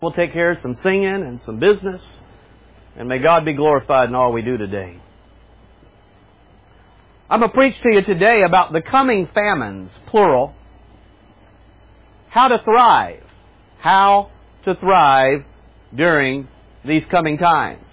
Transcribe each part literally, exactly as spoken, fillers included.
We'll take care of some singing and some business. And may God be glorified in all we do today. I'm going to preach to you today about the coming famines, plural. How to thrive. How to thrive during these coming times.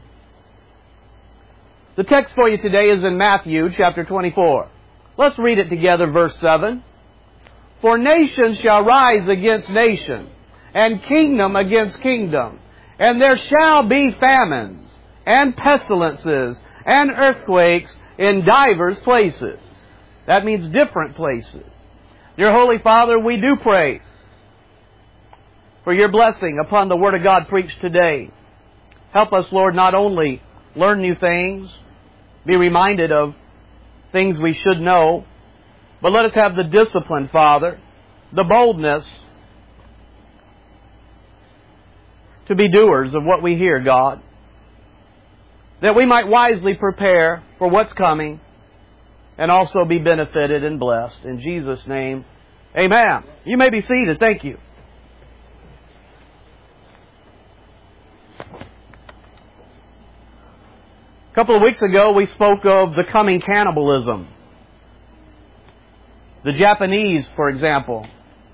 The text for you today is in Matthew chapter twenty-four. Let's read it together, verse seven. For nation shall rise against nation, and kingdom against kingdom. And there shall be famines, and pestilences, and earthquakes in divers places. That means different places. Dear Holy Father, we do pray for your blessing upon the Word of God preached today. Help us, Lord, not only learn new things, be reminded of things we should know, but let us have the discipline, Father, the boldness to be doers of what we hear, God, that we might wisely prepare for what's coming and also be benefited and blessed. In Jesus' name, amen. You may be seated. Thank you. A couple of weeks ago, we spoke of the coming cannibalism. The Japanese, for example,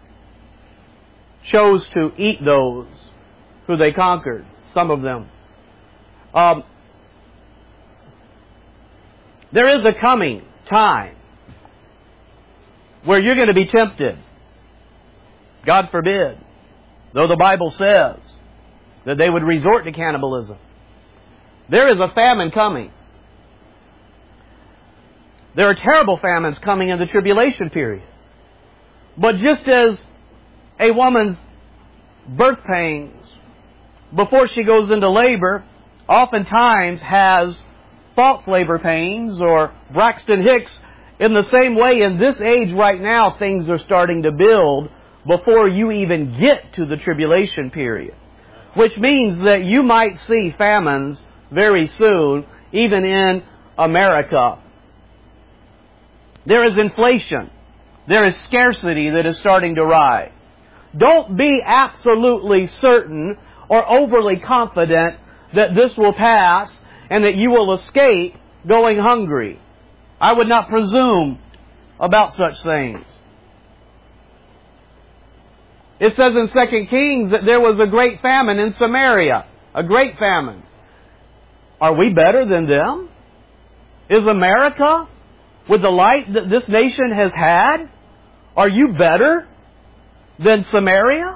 chose to eat those who they conquered, some of them. Um, there is a coming time where you're going to be tempted. God forbid. Though the Bible says that they would resort to cannibalism. There is a famine coming. There are terrible famines coming in the tribulation period. But just as a woman's birth pains before she goes into labor oftentimes has false labor pains or Braxton Hicks, in the same way in this age right now things are starting to build before you even get to the tribulation period. Which means that you might see famines very soon, even in America. There is inflation. There is scarcity that is starting to rise. Don't be absolutely certain or overly confident that this will pass and that you will escape going hungry. I would not presume about such things. It says in Second Kings that there was a great famine in Samaria. A great famine. Are we better than them? Is America, with the light that this nation has had, are you better than Samaria?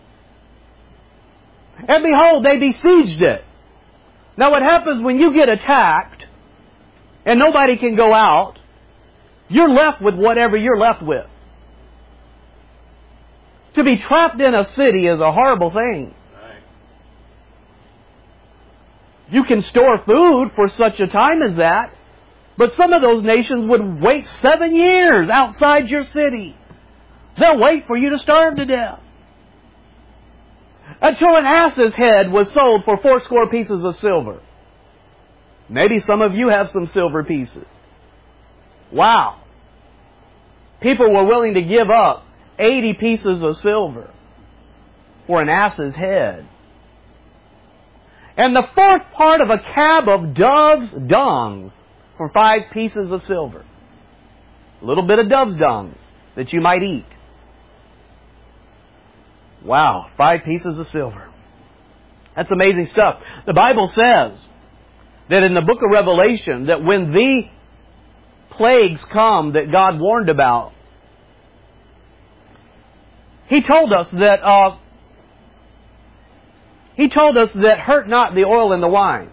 And behold, they besieged it. Now what happens when you get attacked and nobody can go out, you're left with whatever you're left with. To be trapped in a city is a horrible thing. You can store food for such a time as that, but some of those nations would wait seven years outside your city. They'll wait for you to starve to death. Until an ass's head was sold for four score pieces of silver. Maybe some of you have some silver pieces. Wow. People were willing to give up eighty pieces of silver for an ass's head. And the fourth part of a cab of dove's dung for five pieces of silver. A little bit of dove's dung that you might eat. Wow, five pieces of silver. That's amazing stuff. The Bible says that in the book of Revelation, that when the plagues come that God warned about, He told us that uh, He told us that hurt not the oil and the wine.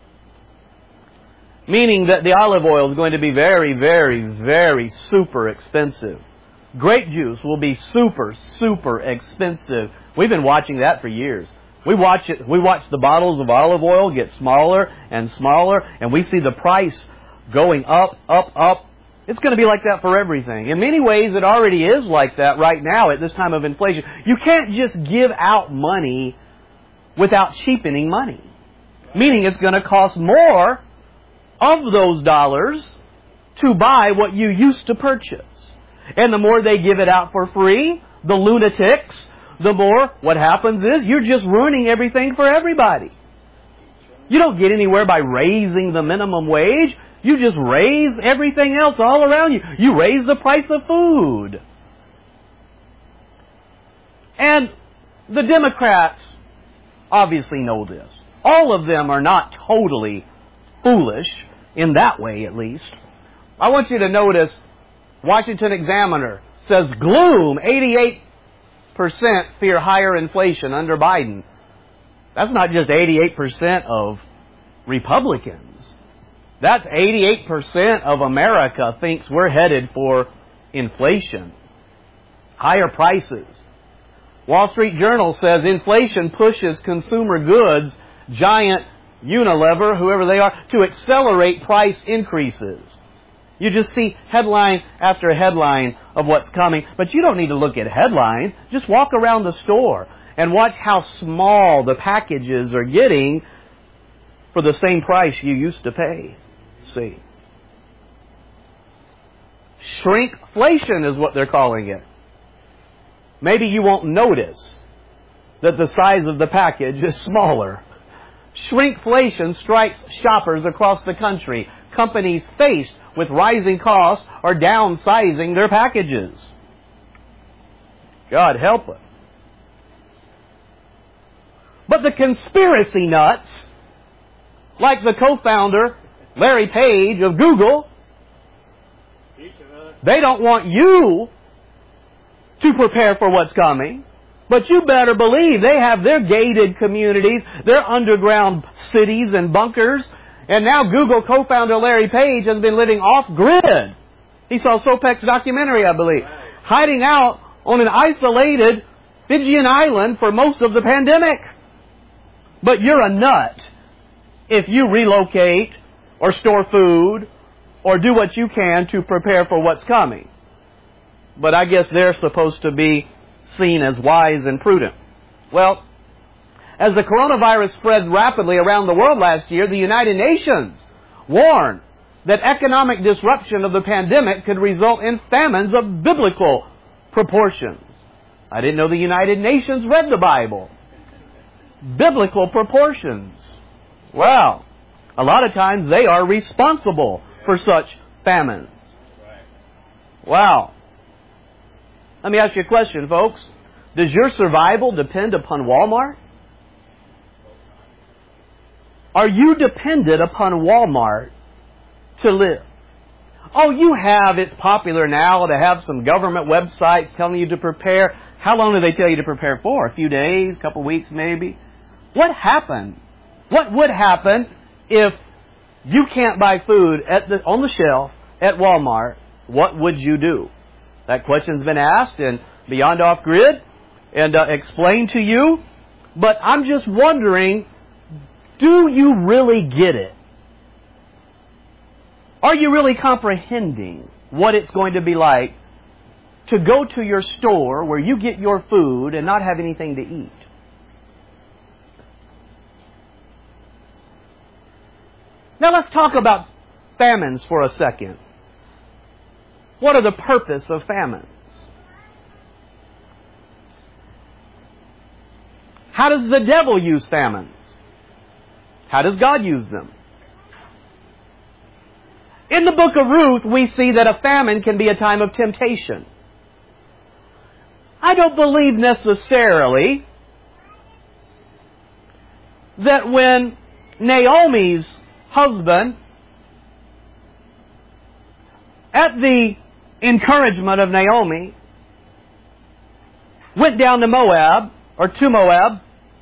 Meaning that the olive oil is going to be very, very, very super expensive. Grape juice will be super, super expensive. We've been watching that for years. We watch it. We watch the bottles of olive oil get smaller and smaller, and we see the price going up, up, up. It's going to be like that for everything. In many ways, it already is like that right now at this time of inflation. You can't just give out money without cheapening money. Meaning it's going to cost more of those dollars to buy what you used to purchase. And the more they give it out for free, the lunatics, the more what happens is you're just ruining everything for everybody. You don't get anywhere by raising the minimum wage. You just raise everything else all around you. You raise the price of food. And the Democrats obviously know this. All of them are not totally foolish, in that way at least. I want you to notice, Washington Examiner says gloom, eighty-eight percent fear higher inflation under Biden. That's not just eighty-eight percent of Republicans. That's eighty-eight percent of America thinks we're headed for inflation. Higher prices. Wall Street Journal says inflation pushes consumer goods, giant Unilever, whoever they are, to accelerate price increases. You just see headline after headline of what's coming, but you don't need to look at headlines. Just walk around the store and watch how small the packages are getting for the same price you used to pay. See? Shrinkflation is what they're calling it. Maybe you won't notice that the size of the package is smaller. Shrinkflation strikes shoppers across the country. Companies faced with rising costs are downsizing their packages. God help us. But the conspiracy nuts, like the co-founder, Larry Page of Google, they don't want you to prepare for what's coming. But you better believe they have their gated communities, their underground cities and bunkers. And now Google co-founder Larry Page has been living off-grid. He saw Sopek's documentary, I believe. Hiding out on an isolated Fijian island for most of the pandemic. But you're a nut if you relocate or store food or do what you can to prepare for what's coming. But I guess they're supposed to be seen as wise and prudent. Well, as the coronavirus spread rapidly around the world last year, the United Nations warned that economic disruption of the pandemic could result in famines of biblical proportions. I didn't know the United Nations read the Bible. Biblical proportions. Well, a lot of times they are responsible for such famines. Wow. Let me ask you a question, folks. Does your survival depend upon Walmart? Are you dependent upon Walmart to live? Oh, you have, it's popular now to have some government websites telling you to prepare. How long do they tell you to prepare for? A few days, a couple weeks maybe? What happened? What would happen if you can't buy food at the, on the shelf at Walmart? What would you do? That question's been asked and Beyond Off-Grid and uh, explained to you. But I'm just wondering, do you really get it? Are you really comprehending what it's going to be like to go to your store where you get your food and not have anything to eat? Now let's talk about famines for a second. What are the purpose of famines? How does the devil use famines? How does God use them? In the book of Ruth, we see that a famine can be a time of temptation. I don't believe necessarily that when Naomi's husband, at the encouragement of Naomi, went down to Moab, or to Moab,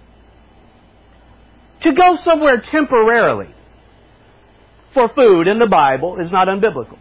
to go somewhere temporarily for food in the Bible is not unbiblical.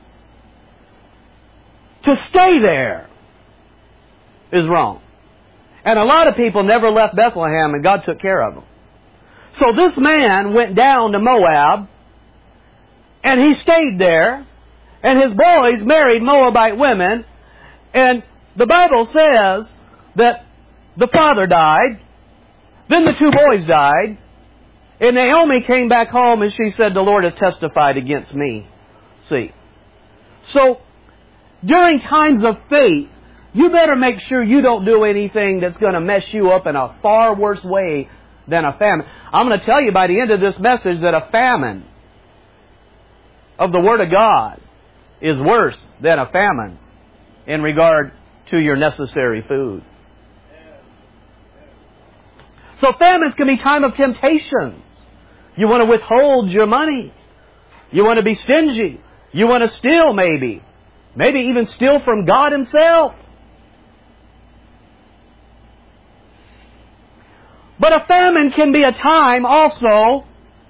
To stay there is wrong. And a lot of people never left Bethlehem and God took care of them. So this man went down to Moab and he stayed there and his boys married Moabite women, and the Bible says that the father died, then the two boys died, and Naomi came back home and she said, the Lord has testified against me. See. So, during times of faith, you better make sure you don't do anything that's going to mess you up in a far worse way than a famine. I'm going to tell you by the end of this message that a famine of the Word of God is worse than a famine in regard to your necessary food. So famines can be time of temptations. You want to withhold your money. You want to be stingy. You want to steal maybe. Maybe even steal from God Himself. But a famine can be a time also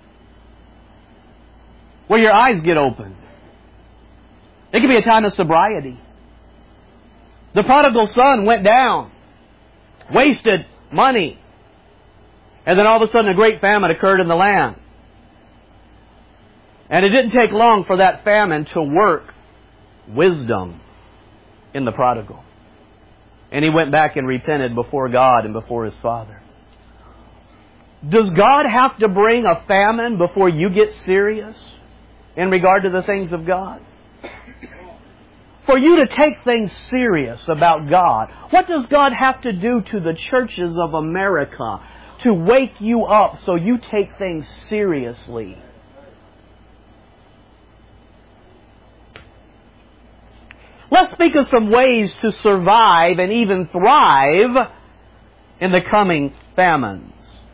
where your eyes get opened. It can be a time of sobriety. The prodigal son went down, wasted money, and then all of a sudden a great famine occurred in the land. And it didn't take long for that famine to work wisdom in the prodigal. And he went back and repented before God and before his father. Does God have to bring a famine before you get serious in regard to the things of God? For you to take things serious about God, what does God have to do to the churches of America to wake you up so you take things seriously? Let's speak of some ways to survive and even thrive in the coming famines.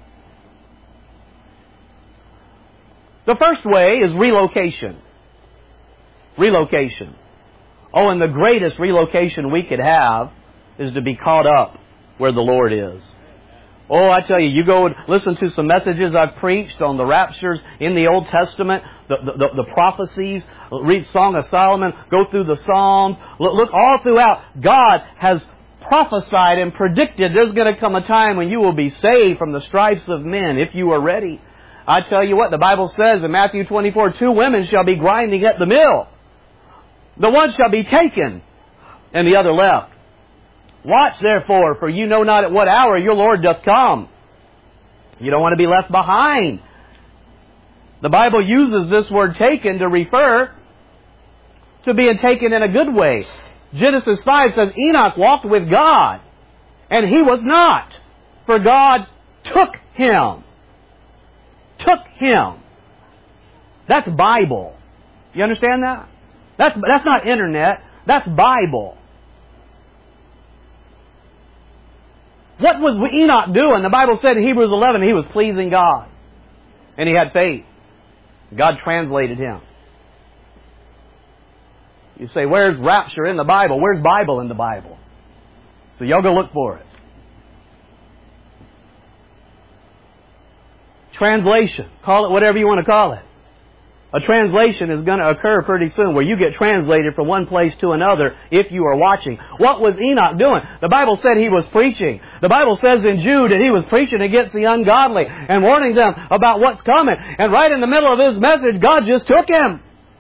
The first way is relocation. Relocation. Oh, and the greatest relocation we could have is to be caught up where the Lord is. Oh, I tell you, you go and listen to some messages I've preached on the raptures in the Old Testament, the, the, the prophecies, read Song of Solomon, go through the Psalms, look, look all throughout. God has prophesied and predicted there's going to come a time when you will be saved from the stripes of men if you are ready. I tell you what, the Bible says in Matthew twenty-four, two women shall be grinding at the mill. The one shall be taken, and the other left. Watch therefore, for you know not at what hour your Lord doth come. You don't want to be left behind. The Bible uses this word taken to refer to being taken in a good way. Genesis five says Enoch walked with God, and he was not, for God took him. Took him. That's Bible. You understand that? That's, that's not internet. That's Bible. What was Enoch doing? The Bible said in Hebrews eleven he was pleasing God. And he had faith. God translated him. You say, where's rapture in the Bible? Where's Bible in the Bible? So y'all go look for it. Translation. Call it whatever you want to call it. A translation is going to occur pretty soon where you get translated from one place to another if you are watching. What was Enoch doing? The Bible said he was preaching. The Bible says in Jude that he was preaching against the ungodly and warning them about what's coming. And right in the middle of his message, God just took him.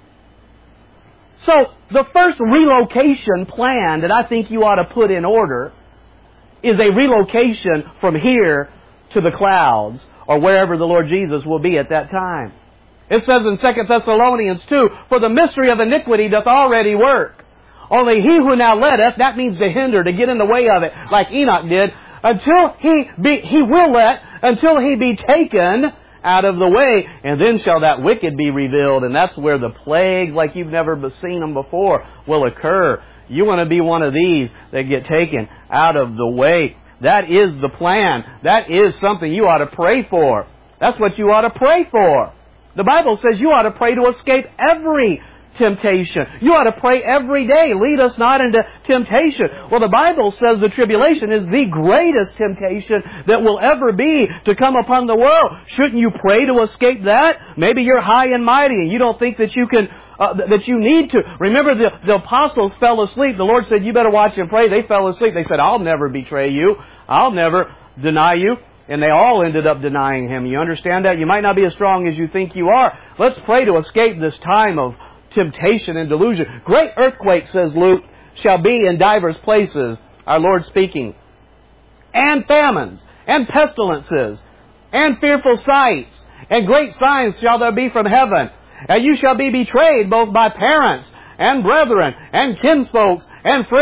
So the first relocation plan that I think you ought to put in order is a relocation from here to the clouds or wherever the Lord Jesus will be at that time. It says in Second Thessalonians two, for the mystery of iniquity doth already work. Only he who now letteth, that means to hinder, to get in the way of it, like Enoch did, until he be, he will let, until he be taken out of the way, and then shall that wicked be revealed. And that's where the plagues, like you've never seen them before, will occur. You want to be one of these that get taken out of the way. That is the plan. That is something you ought to pray for. That's what you ought to pray for. The Bible says you ought to pray to escape every temptation. You ought to pray every day, lead us not into temptation. Well, the Bible says the tribulation is the greatest temptation that will ever be to come upon the world. Shouldn't you pray to escape that? Maybe you're high and mighty and you don't think that you can, uh, that you need to. Remember the, the apostles fell asleep. The Lord said, you better watch and pray. They fell asleep. They said, I'll never betray you. I'll never deny you. And they all ended up denying Him. You understand that? You might not be as strong as you think you are. Let's pray to escape this time of temptation and delusion. Great earthquakes, says Luke, shall be in divers places, our Lord speaking, and famines, and pestilences, and fearful sights, and great signs shall there be from heaven. And you shall be betrayed both by parents, and brethren, and kinsfolks, and friends.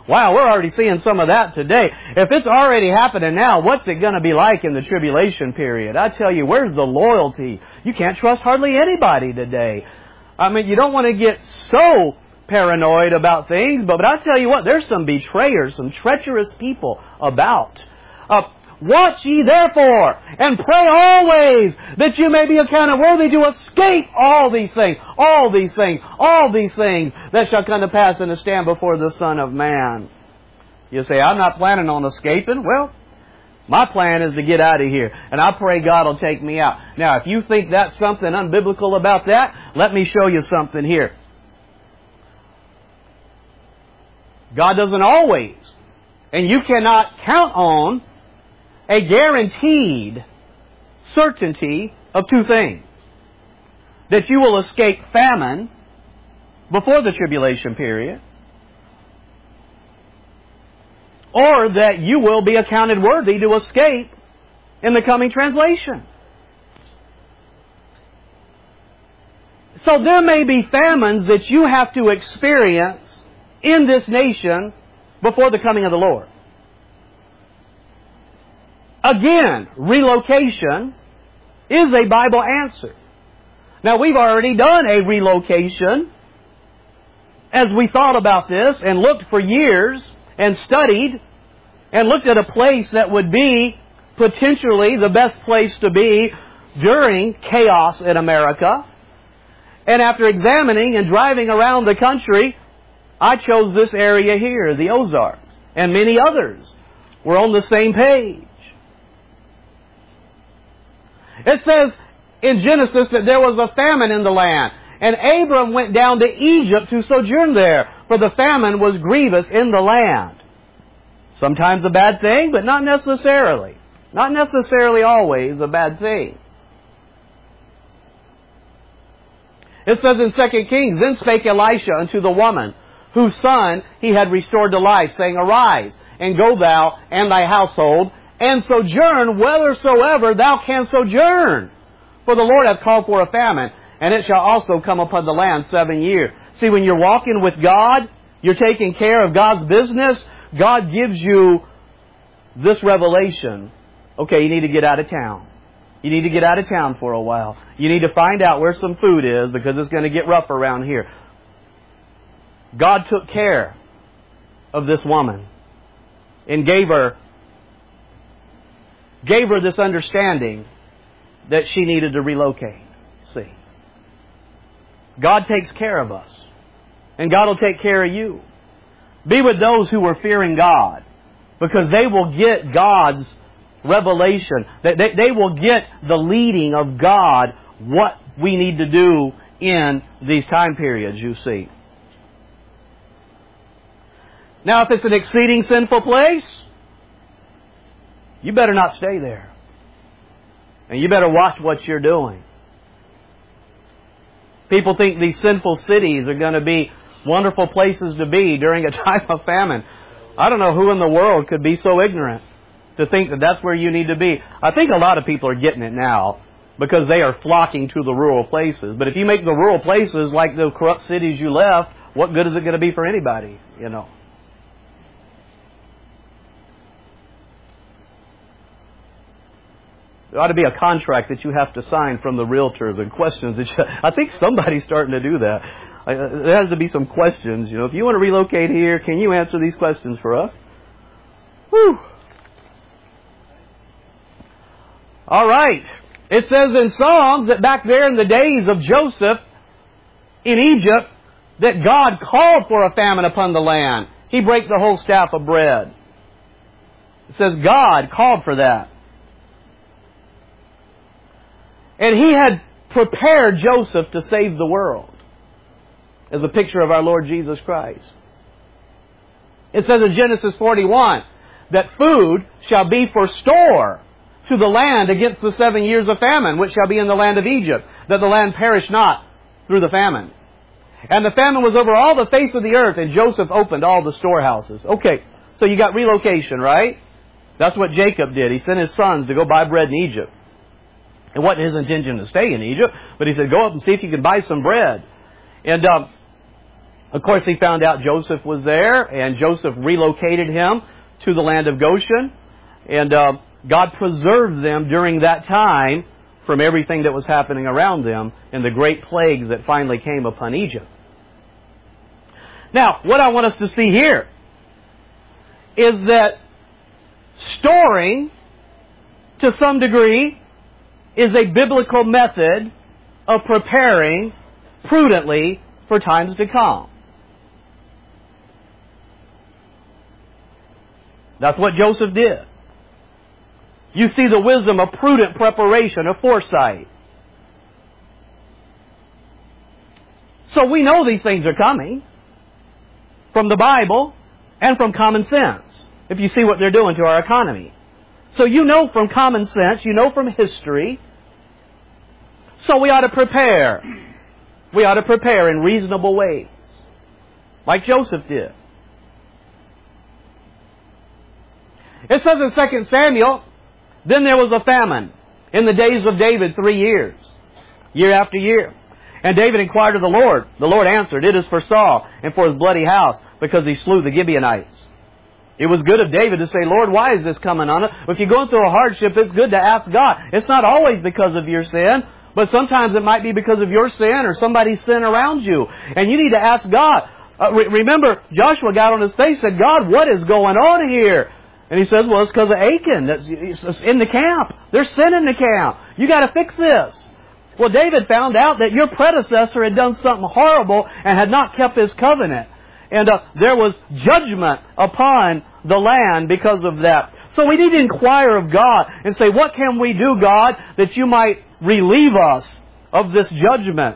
Wow, we're already seeing some of that today. If it's already happening now, what's it going to be like in the tribulation period? I tell you, where's the loyalty? You can't trust hardly anybody today. I mean, you don't want to get so paranoid about things, but, but I tell you what, there's some betrayers, some treacherous people about. Uh, Watch ye therefore, and pray always, that you may be accounted worthy to escape all these things, all these things, all these things that shall come to pass and to stand before the Son of Man. You say, I'm not planning on escaping. Well, my plan is to get out of here, and I pray God will take me out. Now, if you think that's something unbiblical about that, let me show you something here. God doesn't always, and you cannot count on a guaranteed certainty of two things. That you will escape famine before the tribulation period, or that you will be accounted worthy to escape in the coming translation. So there may be famines that you have to experience in this nation before the coming of the Lord. Again, relocation is a Bible answer. Now, we've already done a relocation as we thought about this and looked for years and studied and looked at a place that would be potentially the best place to be during chaos in America. And after examining and driving around the country, I chose this area here, the Ozarks, and many others were on the same page. It says in Genesis that there was a famine in the land, and Abram went down to Egypt to sojourn there, for the famine was grievous in the land. Sometimes a bad thing, but not necessarily. Not necessarily always a bad thing. It says in Second Kings, Then spake Elisha unto the woman, whose son he had restored to life, saying, Arise, and go thou and thy household, and sojourn whithersoever thou canst sojourn. For the Lord hath called for a famine, and it shall also come upon the land seven years. See, when you're walking with God, you're taking care of God's business, God gives you this revelation. Okay, you need to get out of town. You need to get out of town for a while. You need to find out where some food is, because it's going to get rough around here. God took care of this woman and gave her gave her this understanding that she needed to relocate. See, God takes care of us, and God will take care of you. Be with those who are fearing God, because they will get God's revelation. They, they, they will get the leading of God, what we need to do in these time periods, you see. Now, if it's an exceeding sinful place, you better not stay there. And you better watch what you're doing. People think these sinful cities are going to be wonderful places to be during a time of famine. I don't know who in the world could be so ignorant to think that that's where you need to be. I think a lot of people are getting it now because they are flocking to the rural places. But if you make the rural places like the corrupt cities you left, what good is it going to be for anybody, you know? There ought to be a contract that you have to sign from the realtors and questions that you, I think somebody's starting to do that. There has to be some questions. You know, if you want to relocate here, can you answer these questions for us? Whew. All right. It says in Psalms that back there in the days of Joseph in Egypt, that God called for a famine upon the land. He brake the whole staff of bread. It says God called for that. And He had prepared Joseph to save the world, as a picture of our Lord Jesus Christ. It says in Genesis forty-one that food shall be for store to the land against the seven years of famine, which shall be in the land of Egypt, that the land perish not through the famine. And the famine was over all the face of the earth, and Joseph opened all the storehouses. Okay, so you got relocation, right? That's what Jacob did. He sent his sons to go buy bread in Egypt. It wasn't his intention to stay in Egypt, but he said, go up and see if you can buy some bread. And um, Of course, he found out Joseph was there, and Joseph relocated him to the land of Goshen. And uh, God preserved them during that time from everything that was happening around them and the great plagues that finally came upon Egypt. Now, what I want us to see here is that storing, to some degree, is a biblical method of preparing prudently for times to come. That's what Joseph did. You see the wisdom of prudent preparation, of foresight. So we know these things are coming from the Bible and from common sense, if you see what they're doing to our economy. So you know from common sense, you know from history. So we ought to prepare. We ought to prepare in reasonable ways, like Joseph did. It says in Second Samuel, then there was a famine in the days of David three years, year after year. And David inquired of the Lord. The Lord answered, it is for Saul and for his bloody house, because he slew the Gibeonites. It was good of David to say, Lord, why is this coming on us? If you're going through a hardship, it's good to ask God. It's not always because of your sin, but sometimes it might be because of your sin or somebody's sin around you. And you need to ask God. Uh, re- remember, Joshua got on his face and said, God, what is going on here? And he says, well, it's because of Achan. That's it's in the camp. There's sin in the camp. You got to fix this. Well, David found out that your predecessor had done something horrible and had not kept his covenant. And uh, there was judgment upon the land because of that. So we need to inquire of God and say, what can we do, God, that you might relieve us of this judgment?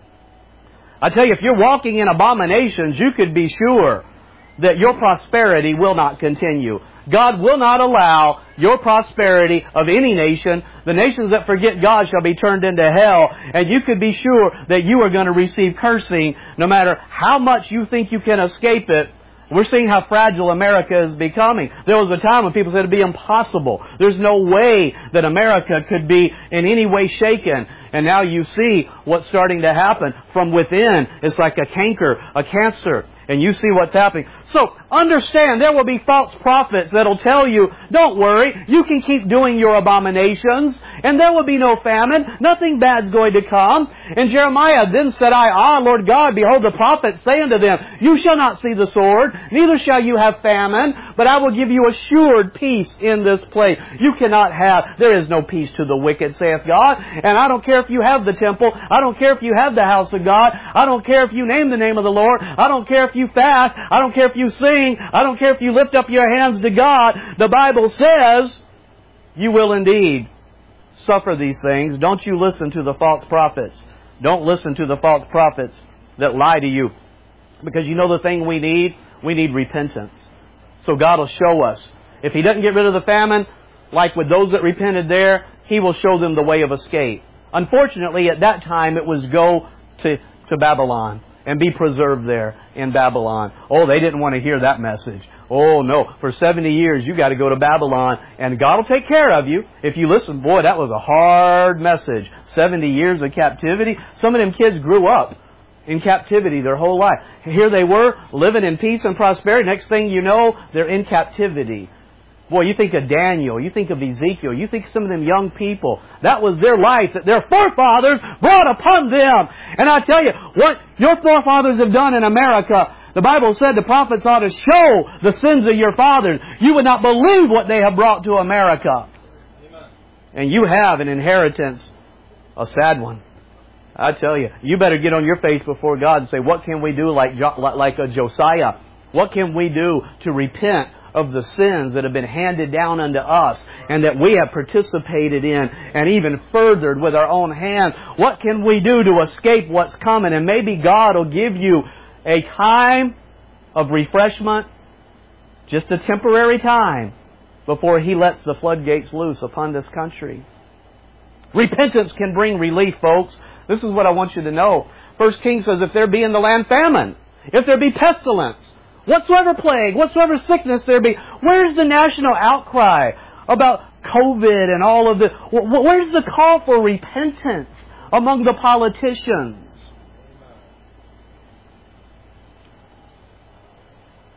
I tell you, if you're walking in abominations, you could be sure that your prosperity will not continue. God will not allow your prosperity of any nation. The nations that forget God shall be turned into hell. And you could be sure that you are going to receive cursing no matter how much you think you can escape it. We're seeing how fragile America is becoming. There was a time when people said it'd be impossible. There's no way that America could be in any way shaken. And now you see what's starting to happen from within. It's like a canker, a cancer. And you see what's happening. So, understand, there will be false prophets that'll tell you, don't worry, you can keep doing your abominations, and there will be no famine, nothing bad's going to come. And Jeremiah, then said I, Ah, Lord God, behold, the prophets say unto them, you shall not see the sword, neither shall you have famine, but I will give you assured peace in this place. You cannot have, there is no peace to the wicked, saith God. And I don't care if you have the temple, I don't care if you have the house of God, I don't care if you name the name of the Lord, I don't care if you fast, I don't care if you sing, I don't care if you lift up your hands to God. The Bible says you will indeed suffer these things. Don't you listen to the false prophets. Don't listen to the false prophets that lie to you. Because you know the thing we need? We need repentance. So God will show us. If He doesn't get rid of the famine, like with those that repented there, He will show them the way of escape. Unfortunately, at that time, it was go to, to Babylon and be preserved there in Babylon. Oh, they didn't want to hear that message. Oh, no. For seventy years, you got to go to Babylon, and God will take care of you. If you listen, boy, that was a hard message. seventy years of captivity. Some of them kids grew up in captivity their whole life. Here they were, living in peace and prosperity. Next thing you know, they're in captivity. Boy, you think of Daniel, you think of Ezekiel, you think of some of them young people. That was their life that their forefathers brought upon them. And I tell you, what your forefathers have done in America, the Bible said the prophets ought to show the sins of your fathers. You would not believe what they have brought to America. Amen. And you have an inheritance, a sad one. I tell you, you better get on your face before God and say, what can we do like, like a Josiah? What can we do to repent of the sins that have been handed down unto us and that we have participated in and even furthered with our own hands? What can we do to escape what's coming? And maybe God will give you a time of refreshment, just a temporary time, before He lets the floodgates loose upon this country. Repentance can bring relief, folks. This is what I want you to know. First Kings says, if there be in the land famine, if there be pestilence, whatsoever plague, whatsoever sickness there be, where's the national outcry about COVID and all of this? Where's the call for repentance among the politicians?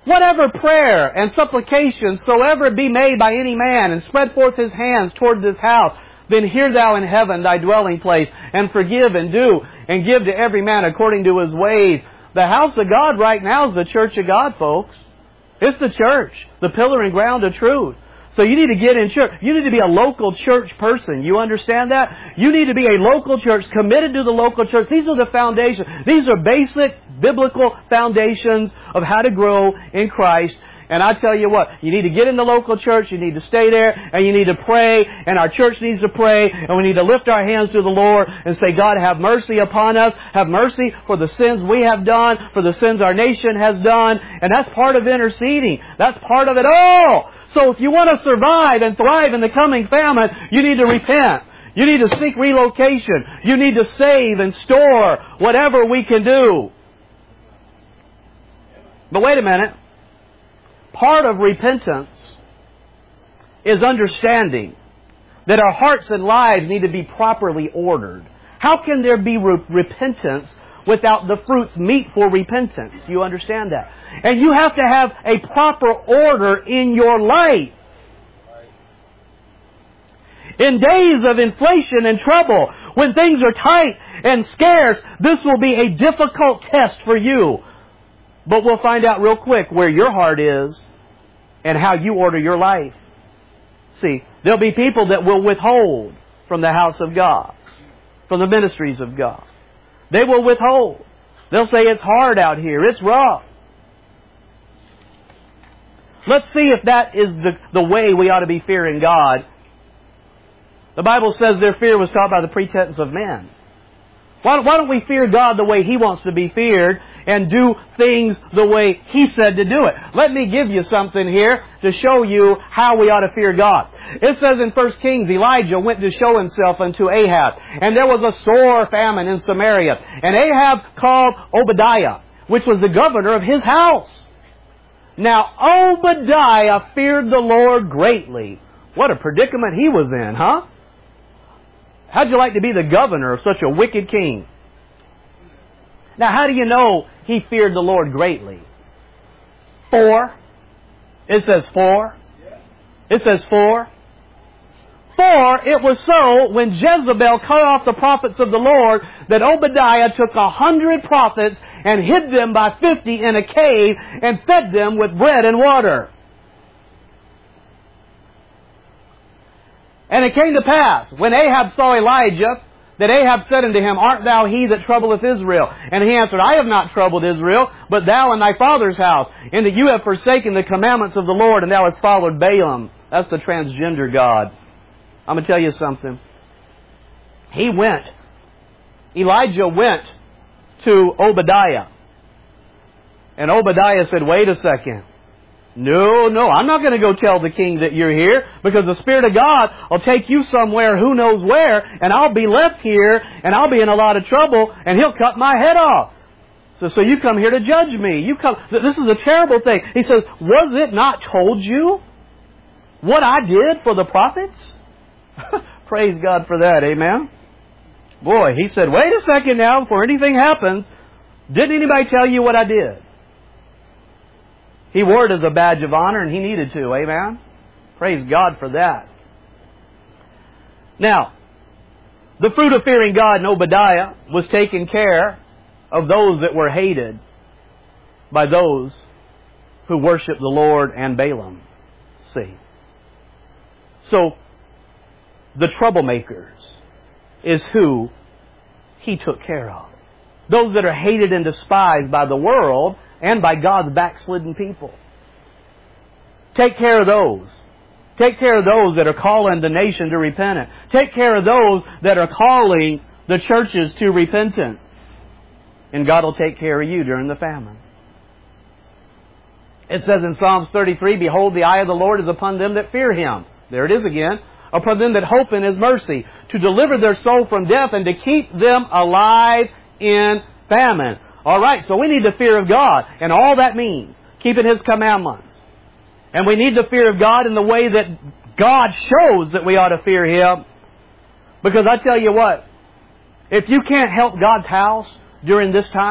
Whatever prayer and supplication soever be made by any man, and spread forth his hands toward this house, then hear thou in heaven thy dwelling place, and forgive and do, and give to every man according to his ways. The house of God right now is the church of God, folks. It's the church, the pillar and ground of truth. So you need to get in church. You need to be a local church person. You understand that? You need to be a local church, committed to the local church. These are the foundations. These are basic biblical foundations of how to grow in Christ. And I tell you what, you need to get in the local church, you need to stay there, and you need to pray, and our church needs to pray, and we need to lift our hands to the Lord and say, God, have mercy upon us, have mercy for the sins we have done, for the sins our nation has done, and that's part of interceding. That's part of it all. So if you want to survive and thrive in the coming famine, you need to repent. You need to seek relocation. You need to save and store whatever we can do. But wait a minute. Part of repentance is understanding that our hearts and lives need to be properly ordered. How can there be re- repentance without the fruits meet for repentance? Do you understand that? And you have to have a proper order in your life. In days of inflation and trouble, when things are tight and scarce, this will be a difficult test for you. But we'll find out real quick where your heart is and how you order your life. See, there'll be people that will withhold from the house of God, from the ministries of God. They will withhold. They'll say it's hard out here, it's rough. Let's see if that is the, the way we ought to be fearing God. The Bible says their fear was taught by the pretense of men. Why, why don't we fear God the way He wants to be feared and do things the way He said to do it? Let me give you something here to show you how we ought to fear God. It says in First Kings, Elijah went to show himself unto Ahab, and there was a sore famine in Samaria. And Ahab called Obadiah, which was the governor of his house. Now Obadiah feared the Lord greatly. What a predicament he was in, huh? How'd you like to be the governor of such a wicked king? Now, how do you know he feared the Lord greatly? For. It says for. It says for. For it was so when Jezebel cut off the prophets of the Lord that Obadiah took a hundred prophets and hid them by fifty in a cave and fed them with bread and water. And it came to pass, when Ahab saw Elijah, that Ahab said unto him, Art thou he that troubleth Israel? And he answered, I have not troubled Israel, but thou and thy father's house, in that you have forsaken the commandments of the Lord, and thou hast followed Balaam. That's the transgender god. I'm going to tell you something. He went, Elijah went to Obadiah. And Obadiah said, wait a second. No, no, I'm not going to go tell the king that you're here, because the Spirit of God will take you somewhere who knows where, and I'll be left here, and I'll be in a lot of trouble, and He'll cut my head off. So, so you come here to judge me. You come. This is a terrible thing. He says, was it not told you what I did for the prophets? Praise God for that, amen? Boy, he said, wait a second now, before anything happens, didn't anybody tell you what I did? He wore it as a badge of honor, and he needed to. Amen? Praise God for that. Now, the fruit of fearing God in Obadiah was taking care of those that were hated by those who worship the Lord and Balaam. See? So, the troublemakers is who he took care of. Those that are hated and despised by the world and by God's backslidden people. Take care of those. Take care of those that are calling the nation to repentance. Take care of those that are calling the churches to repentance. And God will take care of you during the famine. It says in Psalms thirty-three, Behold, the eye of the Lord is upon them that fear Him. There it is again. Upon them that hope in His mercy, to deliver their soul from death and to keep them alive in famine. All right, so we need the fear of God, and all that means keeping His commandments. And we need the fear of God in the way that God shows that we ought to fear Him. Because I tell you what, if you can't help God's house during this time,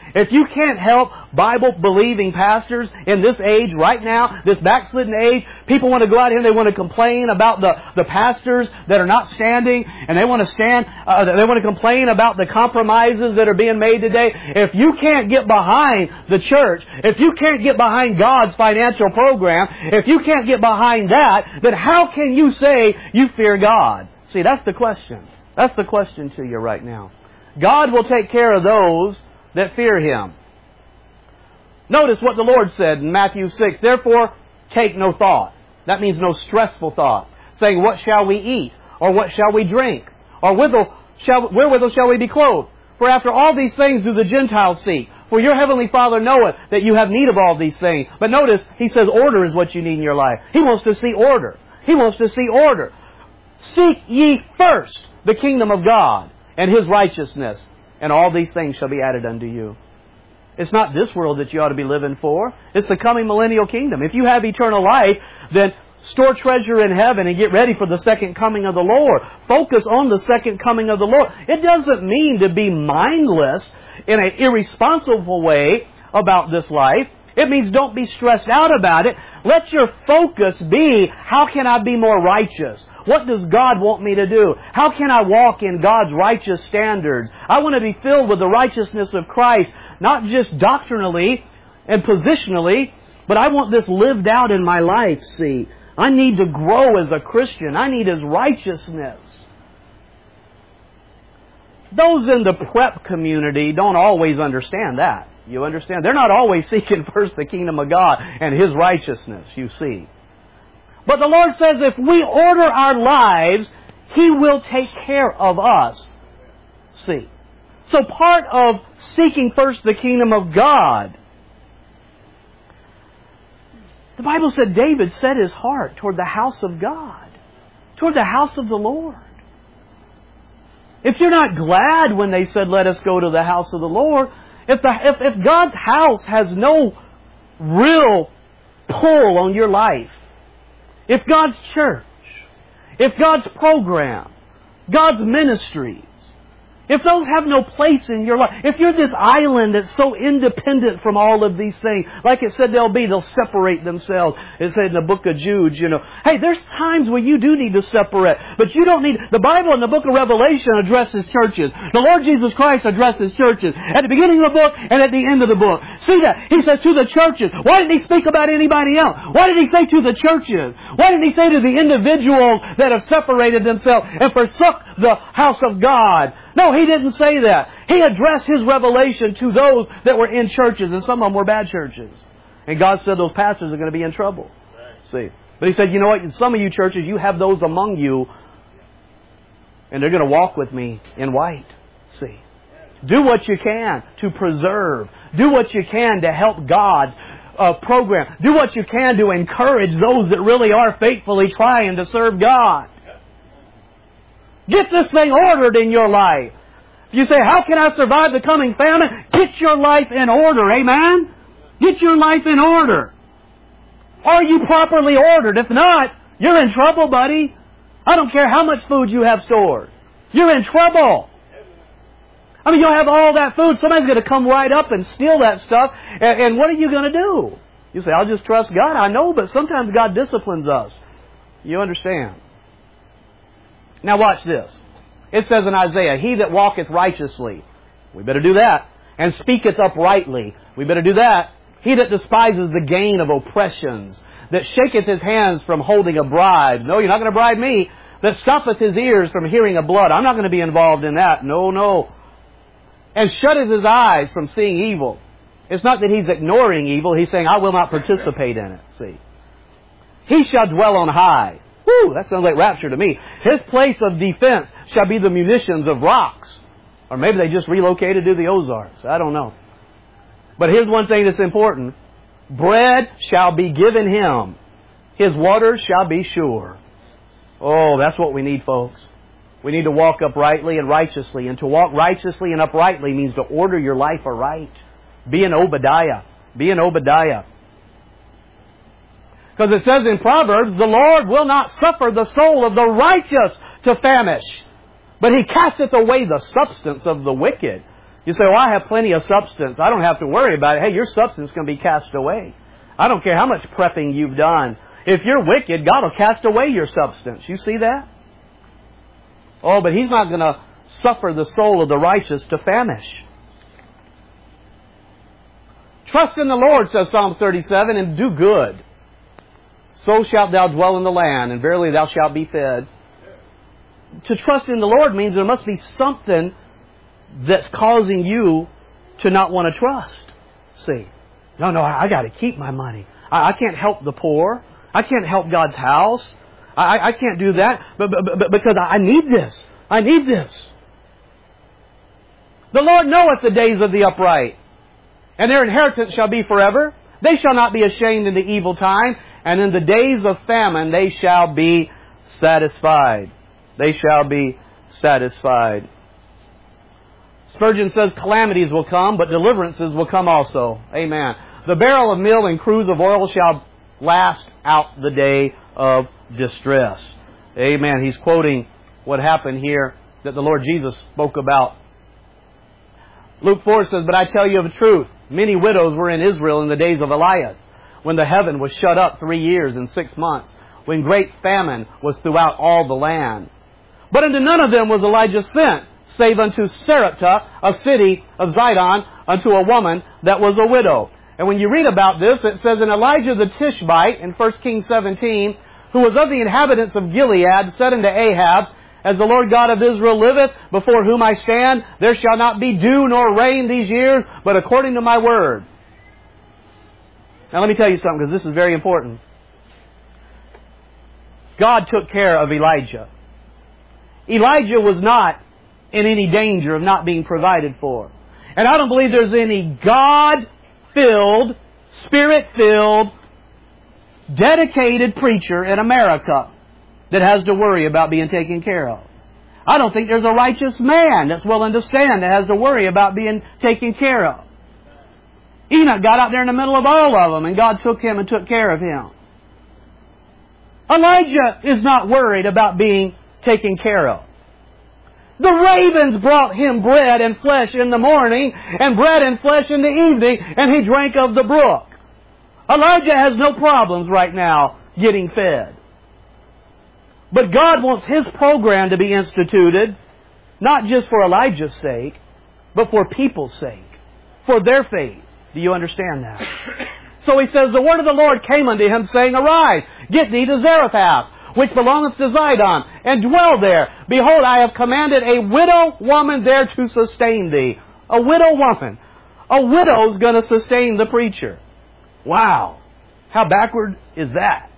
If you can't help Bible-believing pastors in this age right now, this backslidden age, people want to go out here and they want to complain about the, the pastors that are not standing, and they want to stand, uh, they want to complain about the compromises that are being made today. If you can't get behind the church, if you can't get behind God's financial program, if you can't get behind that, then how can you say you fear God? See, that's the question. That's the question to you right now. God will take care of those that fear Him. Notice what the Lord said in Matthew six. Therefore, take no thought. That means no stressful thought. Saying, what shall we eat? Or what shall we drink? Or withal shall, wherewithal shall we be clothed? For after all these things do the Gentiles seek. For your heavenly Father knoweth that you have need of all these things. But notice, He says order is what you need in your life. He wants to see order. He wants to see order. Seek ye first the kingdom of God and His righteousness, and all these things shall be added unto you. It's not this world that you ought to be living for. It's the coming millennial kingdom. If you have eternal life, then store treasure in heaven and get ready for the second coming of the Lord. Focus on the second coming of the Lord. It doesn't mean to be mindless in an irresponsible way about this life. It means don't be stressed out about it. Let your focus be, how can I be more righteous? What does God want me to do? How can I walk in God's righteous standards? I want to be filled with the righteousness of Christ, not just doctrinally and positionally, but I want this lived out in my life, see. I need to grow as a Christian. I need His righteousness. Those in the prep community don't always understand that. You understand? They're not always seeking first the kingdom of God and His righteousness, you see. But the Lord says if we order our lives, He will take care of us. See. So part of seeking first the kingdom of God, the Bible said David set his heart toward the house of God, toward the house of the Lord. If you're not glad when they said, let us go to the house of the Lord, if, the, if, if God's house has no real pull on your life, if God's church, if God's program, God's ministries, if those have no place in your life, if you're this island that's so independent from all of these things, like it said they'll be, they'll separate themselves. It said in the book of Jude, you know, hey, there's times where you do need to separate, but you don't need, the Bible in the book of Revelation addresses churches. The Lord Jesus Christ addresses churches at the beginning of the book and at the end of the book. See that? He says to the churches. Why didn't He speak about anybody else? Why did He say to the churches? Why didn't He say to the individuals that have separated themselves and forsook the house of God? No, He didn't say that. He addressed His revelation to those that were in churches, and some of them were bad churches. And God said those pastors are going to be in trouble. See. But He said, you know what? In some of you churches, you have those among you, and they're going to walk with Me in white. See. Do what you can to preserve. Do what you can to help God's uh, program. Do what you can to encourage those that really are faithfully trying to serve God. Get this thing ordered in your life. If you say, how can I survive the coming famine? Get your life in order. Amen? Get your life in order. Are you properly ordered? If not, you're in trouble, buddy. I don't care how much food you have stored. You're in trouble. I mean, you'll have all that food. Somebody's going to come right up and steal that stuff. And, and what are you going to do? You say, I'll just trust God. I know, but sometimes God disciplines us. You understand? Now watch this. It says in Isaiah, He that walketh righteously, we better do that, and speaketh uprightly, we better do that. He that despises the gain of oppressions, that shaketh his hands from holding a bribe. No, you're not going to bribe me. That stoppeth his ears from hearing of blood. I'm not going to be involved in that. No, no. And shutteth his eyes from seeing evil. It's not that he's ignoring evil. He's saying, I will not participate in it. See. He shall dwell on high. Whew, that sounds like rapture to me. His place of defense shall be the munitions of rocks. Or maybe they just relocated to the Ozarks. I don't know. But here's one thing that's important. Bread shall be given him. His waters shall be sure. Oh, that's what we need, folks. We need to walk uprightly and righteously. And to walk righteously and uprightly means to order your life aright. Be an Obadiah. Be an Obadiah. Because it says in Proverbs, the Lord will not suffer the soul of the righteous to famish, but He casteth away the substance of the wicked. You say, well, I have plenty of substance. I don't have to worry about it. Hey, your substance is going to be cast away. I don't care how much prepping you've done. If you're wicked, God will cast away your substance. You see that? Oh, but He's not going to suffer the soul of the righteous to famish. Trust in the Lord, says Psalm thirty-seven, and do good. So shalt thou dwell in the land, and verily thou shalt be fed. To trust in the Lord means there must be something that's causing you to not want to trust. See? No, no, I, I got to keep my money. I, I can't help the poor. I can't help God's house. I, I can't do that but, but, but because I need this. I need this. The Lord knoweth the days of the upright, and their inheritance shall be forever. They shall not be ashamed in the evil time, and in the days of famine they shall be satisfied. They shall be satisfied. Spurgeon says calamities will come, but deliverances will come also. Amen. The barrel of meal and cruse of oil shall last out the day of distress. Amen. He's quoting what happened here that the Lord Jesus spoke about. Luke four says, but I tell you of the truth, many widows were in Israel in the days of Elias, when the heaven was shut up three years and six months, when great famine was throughout all the land. But unto none of them was Elijah sent, save unto Sarepta, a city of Zidon, unto a woman that was a widow. And when you read about this, it says, and Elijah the Tishbite, in First Kings seventeen, who was of the inhabitants of Gilead, said unto Ahab, as the Lord God of Israel liveth, before whom I stand, there shall not be dew nor rain these years, but according to my word. Now let me tell you something, because this is very important. God took care of Elijah. Elijah was not in any danger of not being provided for. And I don't believe there's any God-filled, Spirit-filled, dedicated preacher in America that has to worry about being taken care of. I don't think there's a righteous man that's willing to stand that has to worry about being taken care of. Enoch got out there in the middle of all of them, and God took him and took care of him. Elijah is not worried about being taken care of. The ravens brought him bread and flesh in the morning, and bread and flesh in the evening, and he drank of the brook. Elijah has no problems right now getting fed. But God wants His program to be instituted, not just for Elijah's sake, but for people's sake, for their faith. Do you understand that? So he says, the word of the Lord came unto him, saying, arise, get thee to Zarephath, which belongeth to Zidon, and dwell there. Behold, I have commanded a widow woman there to sustain thee. A widow woman. A widow's going to sustain the preacher. Wow. How backward is that?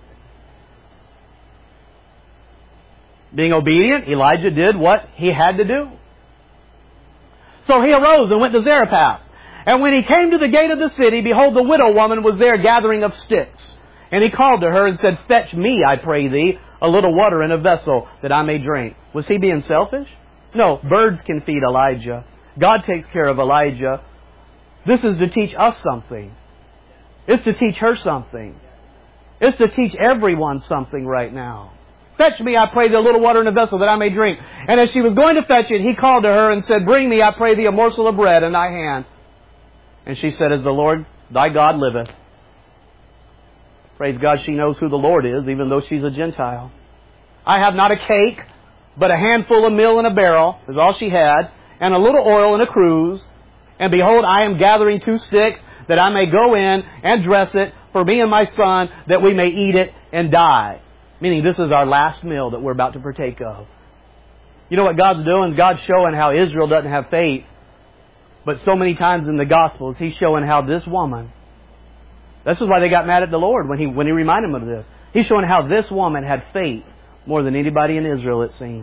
Being obedient, Elijah did what he had to do. So he arose and went to Zarephath. And when he came to the gate of the city, behold, the widow woman was there gathering of sticks. And he called to her and said, fetch me, I pray thee, a little water in a vessel that I may drink. Was he being selfish? No, birds can feed Elijah. God takes care of Elijah. This is to teach us something. It's to teach her something. It's to teach everyone something right now. Fetch me, I pray thee, a little water in a vessel that I may drink. And as she was going to fetch it, he called to her and said, bring me, I pray thee, a morsel of bread in thy hand. And she said, as the Lord thy God liveth. Praise God, she knows who the Lord is, even though she's a Gentile. I have not a cake, but a handful of meal in a barrel, is all she had, and a little oil in a cruse. And behold, I am gathering two sticks, that I may go in and dress it for me and my son, that we may eat it and die. Meaning this is our last meal that we're about to partake of. You know what God's doing? God's showing how Israel doesn't have faith. But so many times in the Gospels, He's showing how this woman, this is why they got mad at the Lord when He when He reminded them of this. He's showing how this woman had faith more than anybody in Israel, it seemed.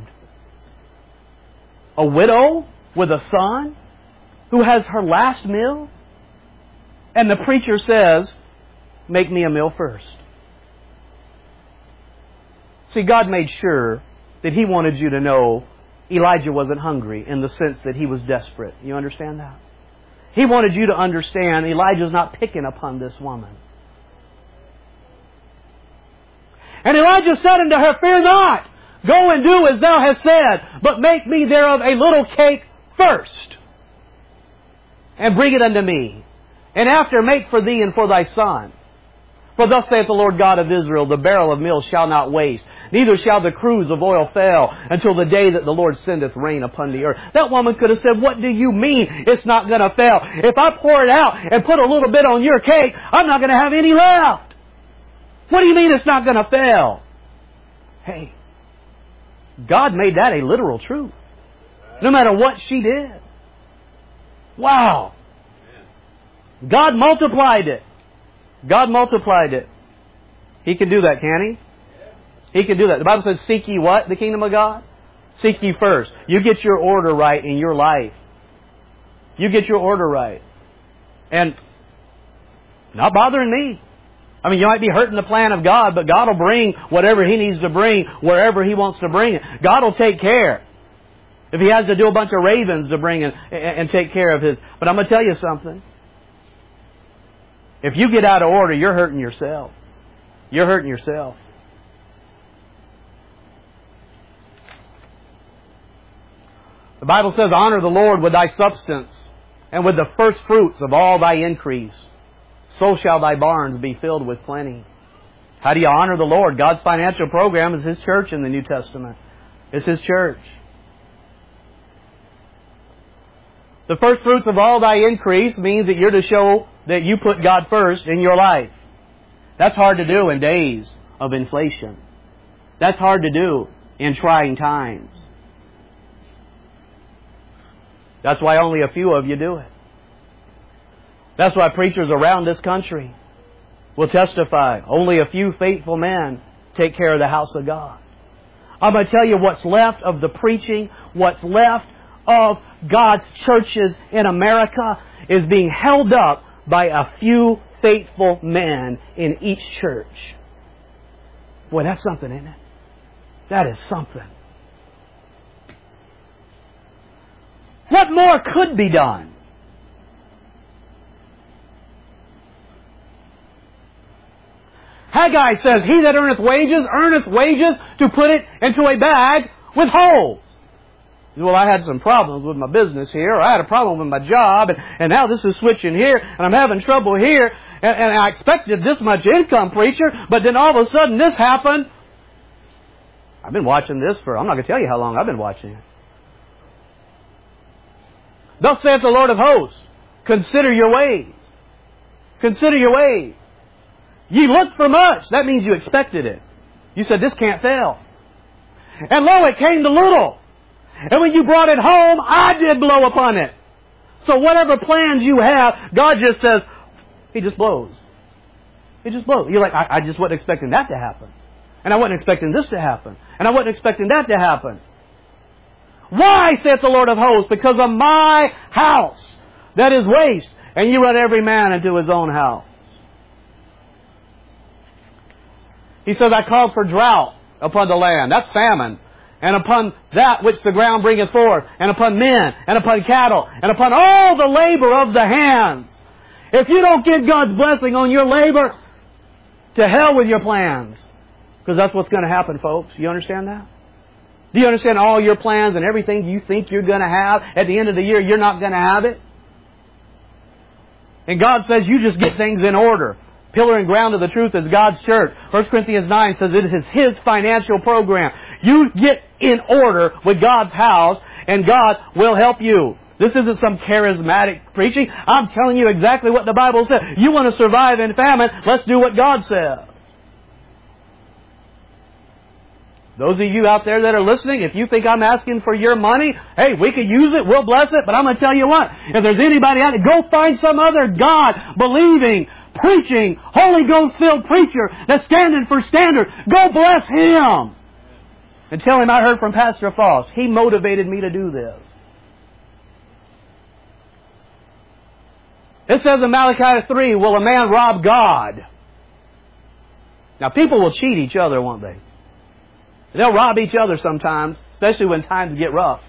A widow with a son who has her last meal, and the preacher says, make me a meal first. See, God made sure that He wanted you to know Elijah wasn't hungry in the sense that he was desperate. You understand that? He wanted you to understand Elijah's not picking upon this woman. And Elijah said unto her, fear not, go and do as thou hast said, but make me thereof a little cake first. and bring it unto me. And after make for thee and for thy son. For thus saith the Lord God of Israel, the barrel of meal shall not waste, neither shall the cruse of oil fail, until the day that the Lord sendeth rain upon the earth. That woman could have said, what do you mean it's not going to fail? If I pour it out and put a little bit on your cake, I'm not going to have any left. What do you mean it's not going to fail? Hey, God made that a literal truth. No matter what she did. Wow. God multiplied it. God multiplied it. He can do that, can He? He can do that. The Bible says, seek ye what? The kingdom of God? Seek ye first. You get your order right in your life. You get your order right. And not bothering me. I mean, you might be hurting the plan of God, but God will bring whatever He needs to bring wherever He wants to bring it. God will take care. If He has to do a bunch of ravens to bring and, and take care of His. But I'm going to tell you something. If you get out of order, you're hurting yourself. You're hurting yourself. The Bible says, honor the Lord with thy substance, and with the first fruits of all thy increase. So shall thy barns be filled with plenty. How do you honor the Lord? God's financial program is His church in the New Testament. It's His church. The first fruits of all thy increase means that you're to show that you put God first in your life. That's hard to do in days of inflation. That's hard to do in trying times. That's why only a few of you do it. That's why preachers around this country will testify. Only a few faithful men take care of the house of God. I'm going to tell you what's left of the preaching, what's left of God's churches in America is being held up by a few faithful men in each church. Boy, that's something, isn't it? That is something. What more could be done? Haggai says, he that earneth wages, earneth wages to put it into a bag with holes. Well, I had some problems with my business here, or I had a problem with my job, and, and now this is switching here, and I'm having trouble here, and, and I expected this much income, preacher, but then all of a sudden this happened. I've been watching this for, I'm not going to tell you how long I've been watching it. Thus saith the Lord of hosts, consider your ways. Consider your ways. Ye looked for much. That means you expected it. You said, this can't fail. And lo, it came to little. And when you brought it home, I did blow upon it. So whatever plans you have, God just says, He just blows. He just blows. You're like, I, I just wasn't expecting that to happen. And I wasn't expecting this to happen. And I wasn't expecting that to happen. Why, saith the Lord of hosts? Because of my house that is waste. And you run every man into his own house. He says, I called for drought upon the land. That's famine. And upon that which the ground bringeth forth, and upon men, and upon cattle, and upon all the labor of the hands. If you don't get God's blessing on your labor, to hell with your plans. Because that's what's going to happen, folks. You understand that? Do you understand all your plans and everything you think you're going to have, at the end of the year, you're not going to have it? And God says you just get things in order. Pillar and ground of the truth is God's church. First Corinthians nine says it is His financial program. You get in order with God's house, and God will help you. This isn't some charismatic preaching. I'm telling you exactly what the Bible says. You want to survive in famine, let's do what God says. Those of you out there that are listening, if you think I'm asking for your money, hey, we could use it, we'll bless it, but I'm going to tell you what. If there's anybody out there, go find some other God-believing, preaching, Holy Ghost-filled preacher that's standing for standard. Go bless him. And tell him I heard from Pastor Foss. He motivated me to do this. It says in Malachi three, will a man rob God? Now, people will cheat each other, won't they? They'll rob each other sometimes, especially when times get rough.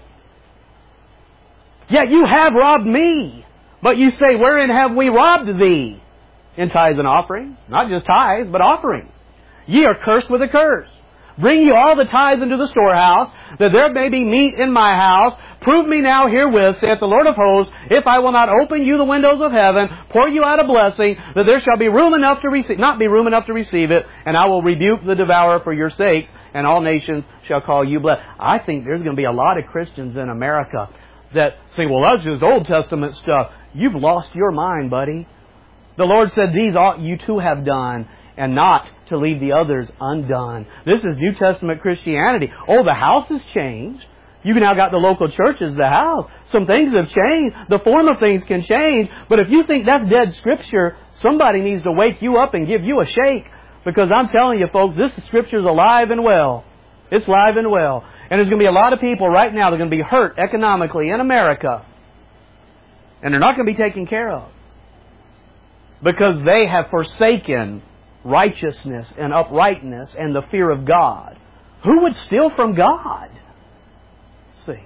Yet you have robbed me. But you say, wherein have we robbed thee? In tithes and offerings. Not just tithes, but offerings. Ye are cursed with a curse. Bring you all the tithes into the storehouse, that there may be meat in my house. Prove me now herewith, saith the Lord of hosts, if I will not open you the windows of heaven, pour you out a blessing, that there shall be room enough to receive, not be room enough to receive it, and I will rebuke the devourer for your sakes, and all nations shall call you blessed. I think there's going to be a lot of Christians in America that say, well, that's just Old Testament stuff. You've lost your mind, buddy. The Lord said, these ought you to have done, and not to leave the others undone. This is New Testament Christianity. Oh, the house has changed. You now got the local church as the house. Some things have changed. The form of things can change. But if you think that's dead Scripture, somebody needs to wake you up and give you a shake. Because I'm telling you, folks, this Scripture is alive and well. It's alive and well. And there's going to be a lot of people right now that are going to be hurt economically in America. And they're not going to be taken care of. Because they have forsaken righteousness and uprightness and the fear of God. Who would steal from God? See.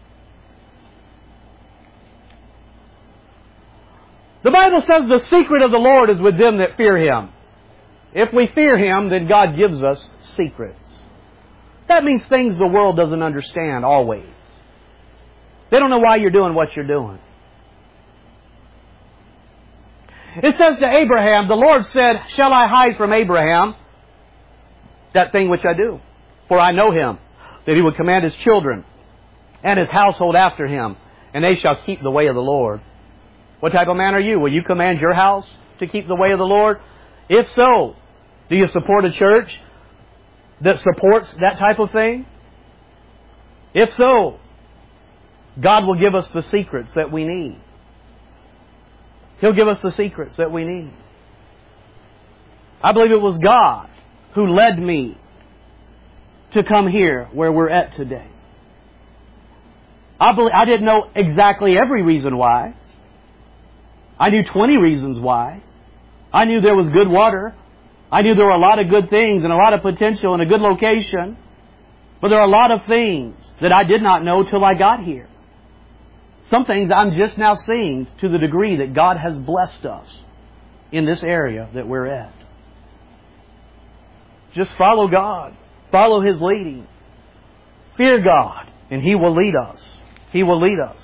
The Bible says the secret of the Lord is with them that fear Him. If we fear Him, then God gives us secrets. That means things the world doesn't understand always. They don't know why you're doing what you're doing. It says to Abraham, the Lord said, shall I hide from Abraham that thing which I do? For I know him, that he would command his children and his household after him, and they shall keep the way of the Lord. What type of man are you? Will you command your house to keep the way of the Lord? If so, do you support a church that supports that type of thing? If so, God will give us the secrets that we need. He'll give us the secrets that we need. I believe it was God who led me to come here where we're at today. I believe, I didn't know exactly every reason why. I knew twenty reasons why. I knew there was good water. I knew there were a lot of good things and a lot of potential and a good location. But there are a lot of things that I did not know till I got here. Some things I'm just now seeing to the degree that God has blessed us in this area that we're at. Just follow God. Follow His leading. Fear God, and He will lead us. He will lead us.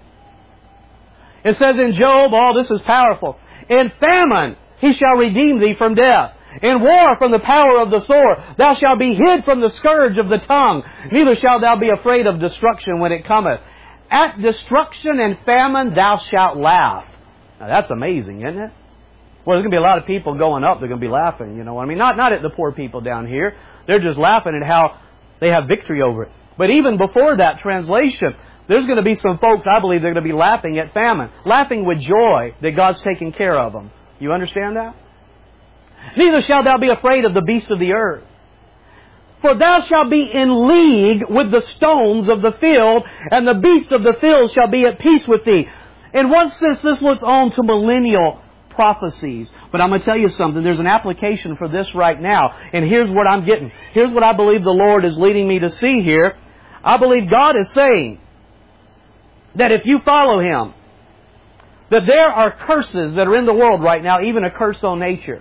It says in Job, oh, this is powerful. In famine He shall redeem thee from death. In war from the power of the sword. Thou shalt be hid from the scourge of the tongue. Neither shalt thou be afraid of destruction when it cometh. At destruction and famine thou shalt laugh. Now that's amazing, isn't it? Well, there's going to be a lot of people going up. They're going to be laughing, you know what I mean? Not, not at the poor people down here. They're just laughing at how they have victory over it. But even before that translation, there's going to be some folks, I believe, they're going to be laughing at famine. Laughing with joy that God's taking care of them. You understand that? Neither shalt thou be afraid of the beasts of the earth. For thou shalt be in league with the stones of the field, and the beasts of the field shall be at peace with thee. In one sense, this looks on to millennial prophecies. But I'm going to tell you something. There's an application for this right now. And here's what I'm getting. Here's what I believe the Lord is leading me to see here. I believe God is saying that if you follow Him, that there are curses that are in the world right now, even a curse on nature.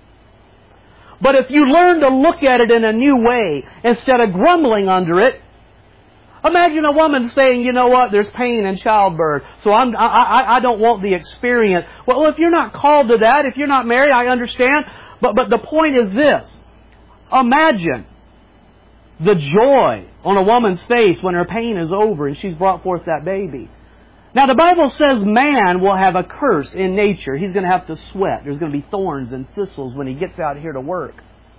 But if you learn to look at it in a new way, instead of grumbling under it, imagine a woman saying, you know what, there's pain in childbirth, so I'm, I, I, I don't want the experience. Well, if you're not called to that, if you're not married, I understand. But, but the point is this. Imagine the joy on a woman's face when her pain is over and she's brought forth that baby. Now, the Bible says man will have a curse in nature. He's going to have to sweat. There's going to be thorns and thistles when he gets out here to work.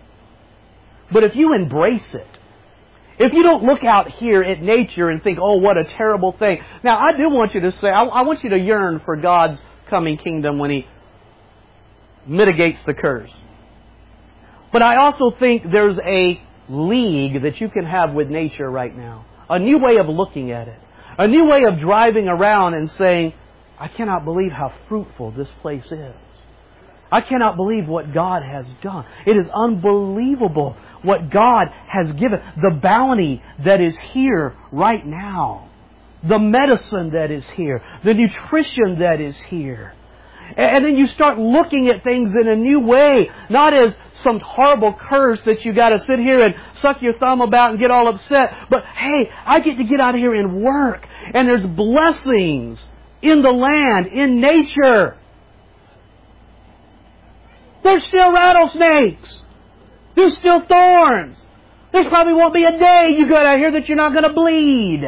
But if you embrace it, if you don't look out here at nature and think, oh, what a terrible thing. Now, I do want you to say, I, I want you to yearn for God's coming kingdom when He mitigates the curse. But I also think there's a league that you can have with nature right now. A new way of looking at it. A new way of driving around and saying, I cannot believe how fruitful this place is. I cannot believe what God has done. It is unbelievable what God has given. The bounty that is here right now. The medicine that is here. The nutrition that is here. And then you start looking at things in a new way, not as some horrible curse that you got to sit here and suck your thumb about and get all upset, but hey, I get to get out here and work, and there's blessings in the land, in nature. There's still rattlesnakes. There's still thorns. There probably won't be a day you get out here that you're not going to bleed.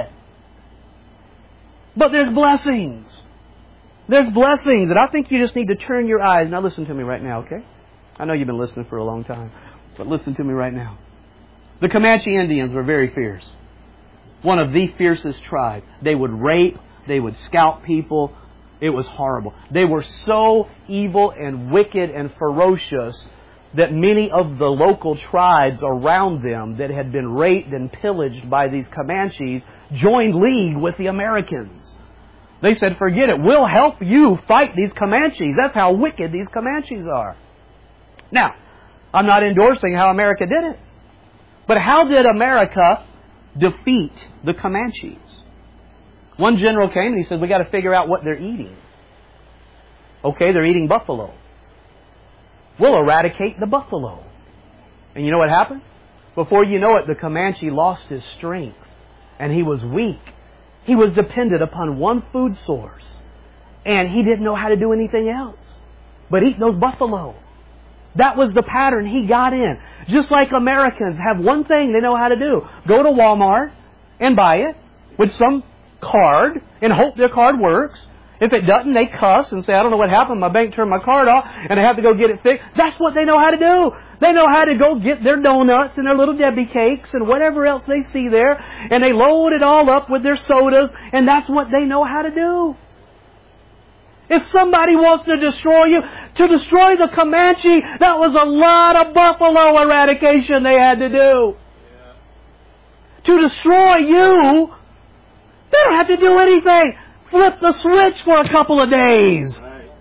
But there's blessings. There's blessings. And I think you just need to turn your eyes. Now listen to me right now, okay? I know you've been listening for a long time. But listen to me right now. The Comanche Indians were very fierce. One of the fiercest tribes. They would rape. They would scalp people. It was horrible. They were so evil and wicked and ferocious that many of the local tribes around them that had been raped and pillaged by these Comanches joined league with the Americans. They said, forget it, we'll help you fight these Comanches. That's how wicked these Comanches are. Now, I'm not endorsing how America did it. But how did America defeat the Comanches? One general came and he said, we got to figure out what they're eating. Okay, they're eating buffalo. We'll eradicate the buffalo. And you know what happened? Before you know it, the Comanche lost his strength. And he was weak. He was dependent upon one food source. And he didn't know how to do anything else but eat those buffalo. That was the pattern he got in. Just like Americans have one thing they know how to do. Go to Walmart and buy it with some card and hope their card works. If it doesn't, they cuss and say, I don't know what happened. My bank turned my card off and I have to go get it fixed. That's what they know how to do. They know how to go get their donuts and their little Debbie cakes and whatever else they see there. And they load it all up with their sodas. And that's what they know how to do. If somebody wants to destroy you, to destroy the Comanche, that was a lot of buffalo eradication they had to do. Yeah. To destroy you, they don't have to do anything. Flip the switch for a couple of days. Right.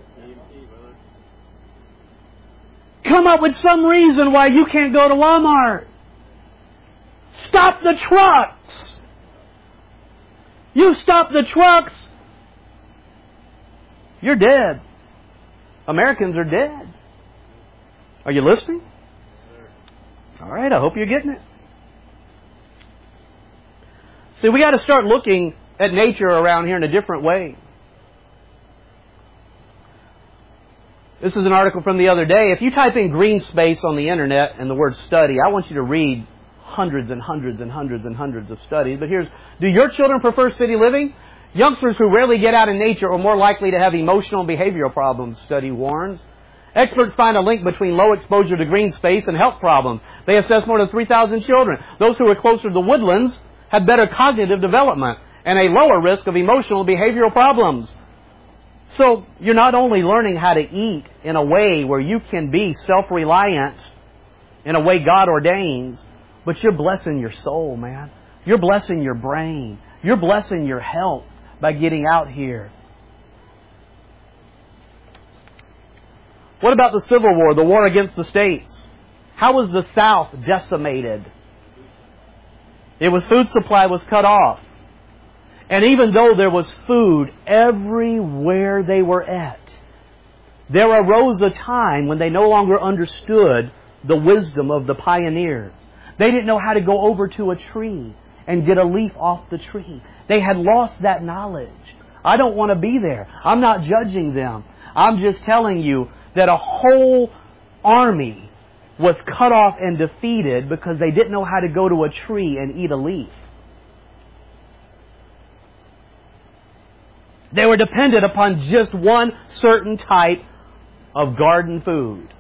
Come up with some reason why you can't go to Walmart. Stop the trucks. You stop the trucks, you're dead. Americans are dead. Are you listening? All right, I hope you're getting it. See, we got to start looking at nature around here in a different way. This is an article from the other day. If you type in green space on the internet and the word study, I want you to read hundreds and hundreds and hundreds and hundreds of studies. But here's, do your children prefer city living? Youngsters who rarely get out in nature are more likely to have emotional and behavioral problems, study warns. Experts find a link between low exposure to green space and health problems. They assess more than three thousand children. Those who are closer to woodlands have better cognitive development and a lower risk of emotional and behavioral problems. So you're not only learning how to eat in a way where you can be self-reliant in a way God ordains, but you're blessing your soul, man. You're blessing your brain. You're blessing your health by getting out here. What about the Civil War, the war against the states? How was the South decimated? It was food supply was cut off. And even though there was food everywhere they were at, there arose a time when they no longer understood the wisdom of the pioneers. They didn't know how to go over to a tree and get a leaf off the tree. They had lost that knowledge. I don't want to be there. I'm not judging them. I'm just telling you that a whole army was cut off and defeated because they didn't know how to go to a tree and eat a leaf. They were dependent upon just one certain type of garden food.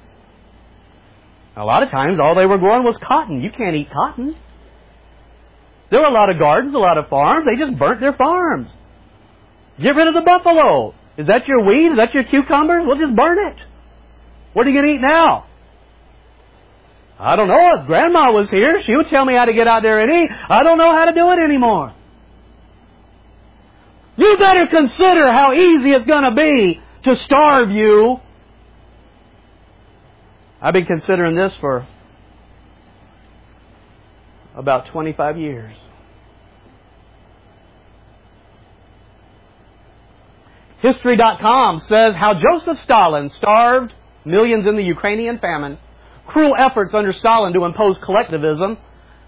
A lot of times all they were growing was cotton. You can't eat cotton. There were a lot of gardens, a lot of farms. They just burnt their farms. Get rid of the buffalo. Is that your weed? Is that your cucumbers? Well, just burn it. What are you going to eat now? I don't know. If Grandma was here, she would tell me how to get out there and eat. I don't know how to do it anymore. You better consider how easy it's going to be to starve you. I've been considering this for about twenty-five years. History dot com says how Joseph Stalin starved millions in the Ukrainian famine. Cruel efforts under Stalin to impose collectivism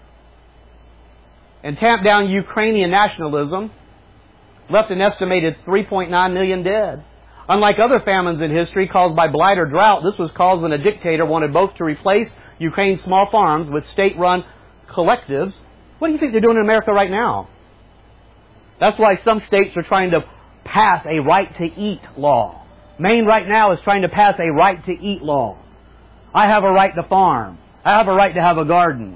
and tamp down Ukrainian nationalism left an estimated three point nine million dead. Unlike other famines in history caused by blight or drought, this was caused when a dictator wanted both to replace Ukraine's small farms with state-run collectives. What do you think they're doing in America right now? That's why some states are trying to pass a right-to-eat law. Maine right now is trying to pass a right-to-eat law. I have a right to farm. I have a right to have a garden.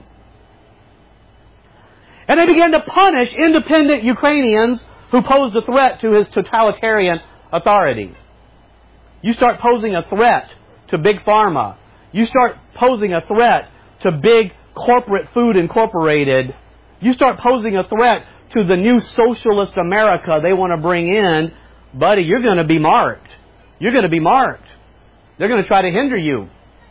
And they began to punish independent Ukrainians who posed a threat to his totalitarian authority. You start posing a threat to Big Pharma. You start posing a threat to big corporate food incorporated. You start posing a threat to the new socialist America they want to bring in. Buddy, you're going to be marked. You're going to be marked. They're going to try to hinder you.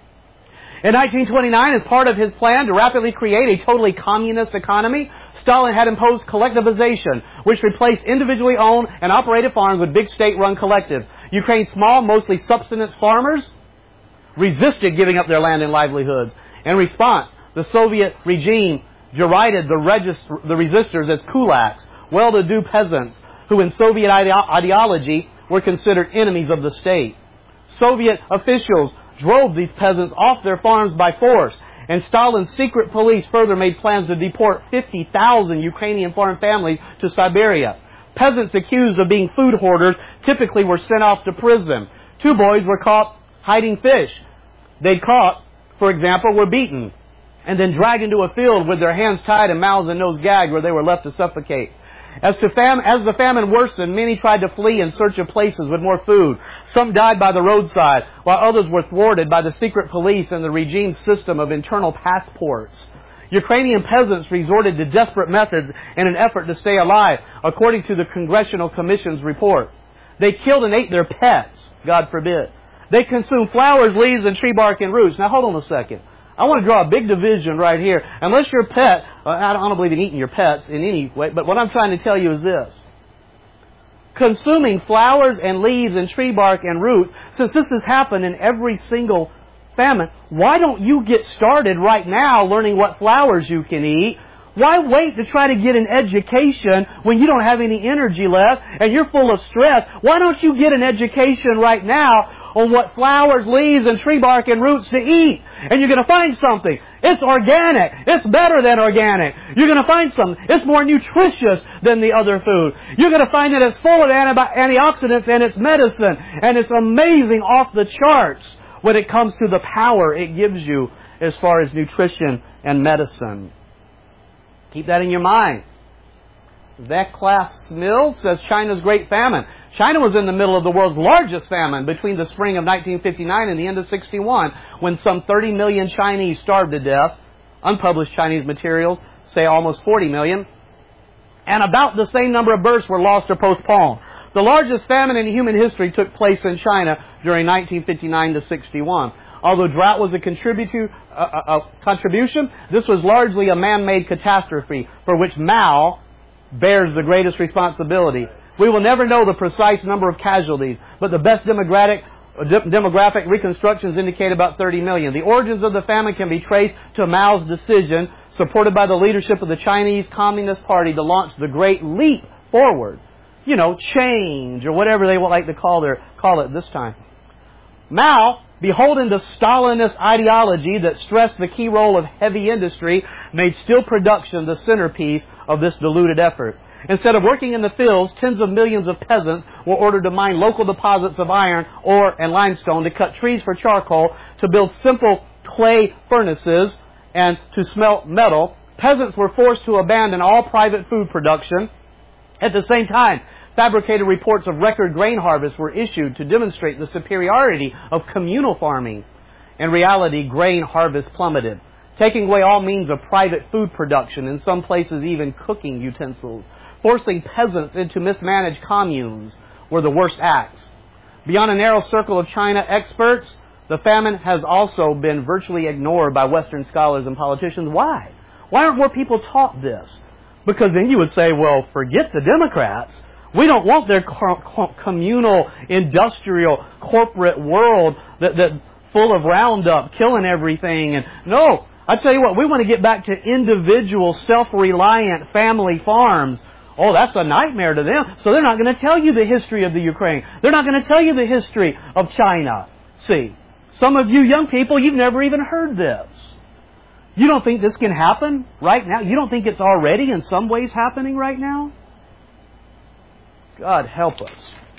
In nineteen twenty-nine, as part of his plan to rapidly create a totally communist economy, Stalin had imposed collectivization, which replaced individually owned and operated farms with big state-run collectives. Ukraine's small, mostly subsistence farmers resisted giving up their land and livelihoods. In response, the Soviet regime derided the, regist- the resistors as kulaks, well-to-do peasants who in Soviet ide- ideology were considered enemies of the state. Soviet officials drove these peasants off their farms by force, and Stalin's secret police further made plans to deport fifty thousand Ukrainian farm families to Siberia. Peasants accused of being food hoarders typically were sent off to prison. Two boys were caught hiding fish. They caught, for example, were beaten and then dragged into a field with their hands tied and mouths and nose gagged where they were left to suffocate. As, to fam- as the famine worsened, many tried to flee in search of places with more food. Some died by the roadside, while others were thwarted by the secret police and the regime's system of internal passports. Ukrainian peasants resorted to desperate methods in an effort to stay alive, according to the Congressional Commission's report. They killed and ate their pets, God forbid. They consumed flowers, leaves, and tree bark and roots. Now hold on a second. I want to draw a big division right here. Unless your pet, I don't believe in eating your pets in any way, but what I'm trying to tell you is this. Consuming flowers and leaves and tree bark and roots, since this has happened in every single famine, why don't you get started right now learning what flowers you can eat? Why wait to try to get an education when you don't have any energy left and you're full of stress? Why don't you get an education right now on what flowers, leaves, and tree bark and roots to eat? And you're going to find something. It's organic. It's better than organic. You're going to find something. It's more nutritious than the other food. You're going to find that it's full of antibi- antioxidants and it's medicine. And it's amazing off the charts when it comes to the power it gives you as far as nutrition and medicine. Keep that in your mind. Vaclav Smil says China's Great Famine. China was in the middle of the world's largest famine between the spring of nineteen fifty-nine and the end of sixty-one, when some thirty million Chinese starved to death. Unpublished Chinese materials say almost forty million. And about the same number of births were lost or postponed. The largest famine in human history took place in China during nineteen fifty-nine to sixty-one. Although drought was a, contribu- a, a, a contribution, this was largely a man-made catastrophe for which Mao bears the greatest responsibility. We will never know the precise number of casualties, but the best demographic, de- demographic reconstructions indicate about thirty million. The origins of the famine can be traced to Mao's decision, supported by the leadership of the Chinese Communist Party, to launch the Great Leap Forward. You know, change, or whatever they would like to call, their, call it this time. Mao, beholden to Stalinist ideology that stressed the key role of heavy industry, made steel production the centerpiece of this diluted effort. Instead of working in the fields, tens of millions of peasants were ordered to mine local deposits of iron, ore, and limestone, to cut trees for charcoal, to build simple clay furnaces, and to smelt metal. Peasants were forced to abandon all private food production. At the same time, fabricated reports of record grain harvests were issued to demonstrate the superiority of communal farming. In reality, grain harvest plummeted, taking away all means of private food production, in some places even cooking utensils. Forcing peasants into mismanaged communes were the worst acts. Beyond a narrow circle of China experts, the famine has also been virtually ignored by Western scholars and politicians. Why? Why aren't more people taught this? Because then you would say, well, forget the Democrats. We don't want their communal, industrial, corporate world that, that full of Roundup, killing everything. And no, I tell you what, we want to get back to individual, self-reliant family farms. Oh, that's a nightmare to them. So they're not going to tell you the history of the Ukraine. They're not going to tell you the history of China. See, some of you young people, you've never even heard this. You don't think this can happen right now? You don't think it's already in some ways happening right now? God help us.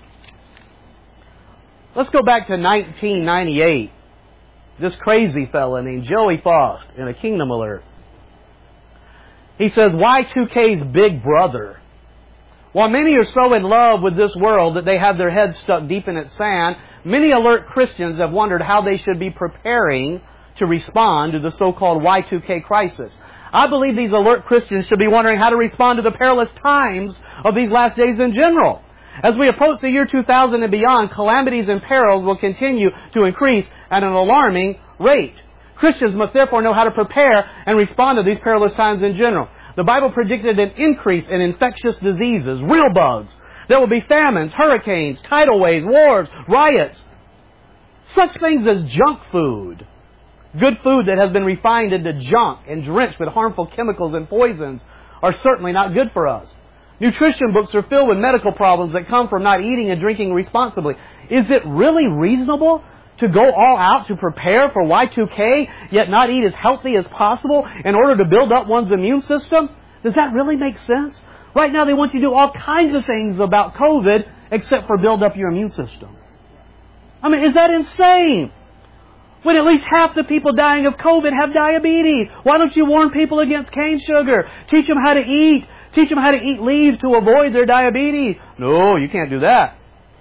Let's go back to nineteen ninety-eight. This crazy fella named Joey Faust in a Kingdom Alert. He says, Y two K's big brother. While many are so in love with this world that they have their heads stuck deep in its sand, many alert Christians have wondered how they should be preparing to respond to the so-called Y two K crisis. I believe these alert Christians should be wondering how to respond to the perilous times of these last days in general. As we approach the year two thousand and beyond, calamities and perils will continue to increase at an alarming rate. Christians must therefore know how to prepare and respond to these perilous times in general. The Bible predicted an increase in infectious diseases, real bugs. There will be famines, hurricanes, tidal waves, wars, riots. Such things as junk food. Good food that has been refined into junk and drenched with harmful chemicals and poisons are certainly not good for us. Nutrition books are filled with medical problems that come from not eating and drinking responsibly. Is it really reasonable to go all out to prepare for Y two K, yet not eat as healthy as possible in order to build up one's immune system? Does that really make sense? Right now they want you to do all kinds of things about COVID except for build up your immune system. I mean, is that insane? When at least half the people dying of COVID have diabetes. Why don't you warn people against cane sugar? Teach them how to eat. Teach them how to eat leaves to avoid their diabetes. No, you can't do that.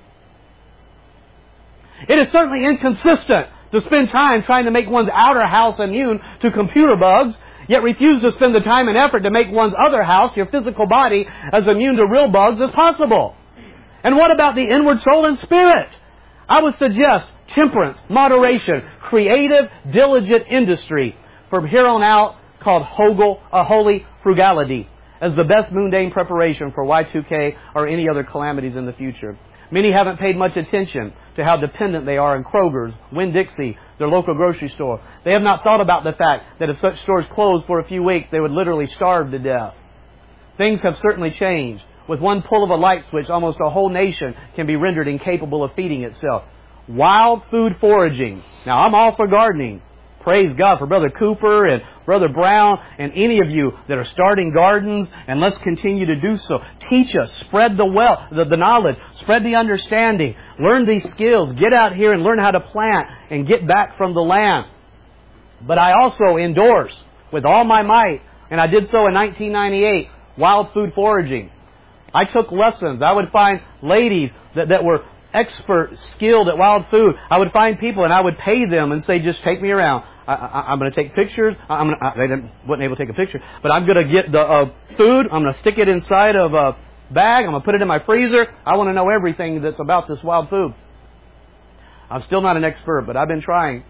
It is certainly inconsistent to spend time trying to make one's outer house immune to computer bugs, yet refuse to spend the time and effort to make one's other house, your physical body, as immune to real bugs as possible. And what about the inward soul and spirit? I would suggest temperance, moderation, creative, diligent industry from here on out called Hogel, a holy frugality as the best mundane preparation for Y two K or any other calamities in the future. Many haven't paid much attention to how dependent they are on Kroger's, Winn-Dixie, their local grocery store. They have not thought about the fact that if such stores closed for a few weeks, they would literally starve to death. Things have certainly changed. With one pull of a light switch, almost a whole nation can be rendered incapable of feeding itself. Wild food foraging. Now, I'm all for gardening. Praise God for Brother Cooper and Brother Brown and any of you that are starting gardens, and let's continue to do so. Teach us. Spread the wealth, the, the knowledge. Spread the understanding. Learn these skills. Get out here and learn how to plant and get back from the land. But I also endorse with all my might, and I did so in nineteen ninety-eight, wild food foraging. I took lessons. I would find ladies that, that were expert, skilled at wild food. I would find people and I would pay them and say, just take me around. I, I, I'm going to take pictures. I'm gonna, I, they didn't, wasn't able to take a picture. But I'm going to get the uh, food. I'm going to stick it inside of a bag. I'm going to put it in my freezer. I want to know everything that's about this wild food. I'm still not an expert, but I've been trying.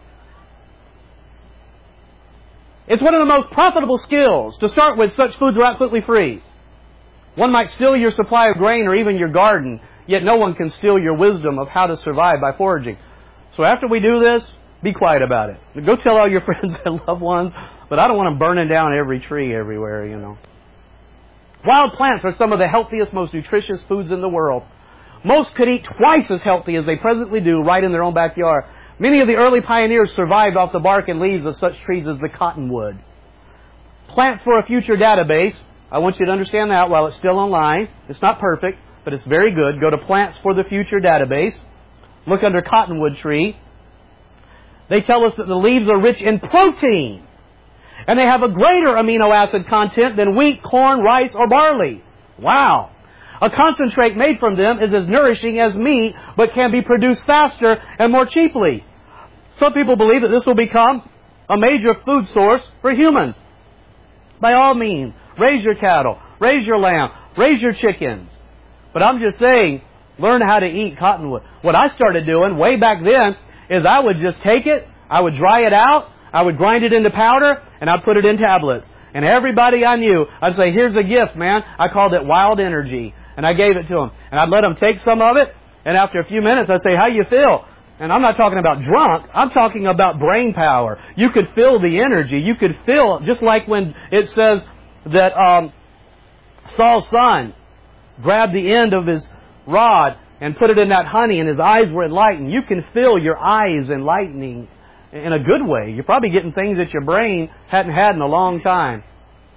It's one of the most profitable skills. To start with, such foods are absolutely free. One might steal your supply of grain or even your garden, yet no one can steal your wisdom of how to survive by foraging. So after we do this, be quiet about it. Go tell all your friends and loved ones, but I don't want them burning down every tree everywhere, you know. Wild plants are some of the healthiest, most nutritious foods in the world. Most could eat twice as healthy as they presently do right in their own backyard. Many of the early pioneers survived off the bark and leaves of such trees as the cottonwood. Plants for a Future database. I want you to understand that while it's still online. It's not perfect, but it's very good. Go to Plants for the Future database. Look under cottonwood tree. They tell us that the leaves are rich in protein, and they have a greater amino acid content than wheat, corn, rice, or barley. Wow! A concentrate made from them is as nourishing as meat, but can be produced faster and more cheaply. Some people believe that this will become a major food source for humans. By all means, raise your cattle, raise your lamb, raise your chickens. But I'm just saying, learn how to eat cottonwood. What I started doing way back then is I would just take it, I would dry it out, I would grind it into powder, and I'd put it in tablets. And everybody I knew, I'd say, here's a gift, man. I called it Wild Energy. And I gave it to them. And I'd let them take some of it. And after a few minutes, I'd say, how you feel? And I'm not talking about drunk. I'm talking about brain power. You could feel the energy. You could feel, just like when it says that um, Saul's son grabbed the end of his rod and put it in that honey and his eyes were enlightened. You can feel your eyes enlightening in a good way. You're probably getting things that your brain hadn't had in a long time.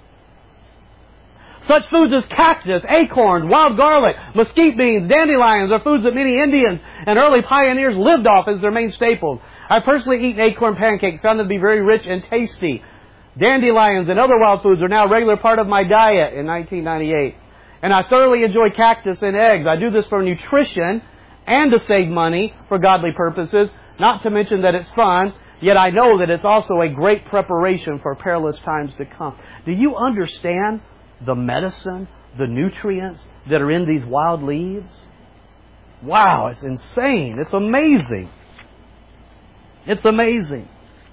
Such foods as cactus, acorns, wild garlic, mesquite beans, dandelions are foods that many Indians and early pioneers lived off as their main staples. I personally eat acorn pancakes, found them to be very rich and tasty. Dandelions and other wild foods are now a regular part of my diet in nineteen ninety-eight. And I thoroughly enjoy cactus and eggs. I do this for nutrition and to save money for godly purposes, not to mention that it's fun, yet I know that it's also a great preparation for perilous times to come. Do you understand the medicine, the nutrients that are in these wild leaves? Wow, it's insane. It's amazing. It's amazing.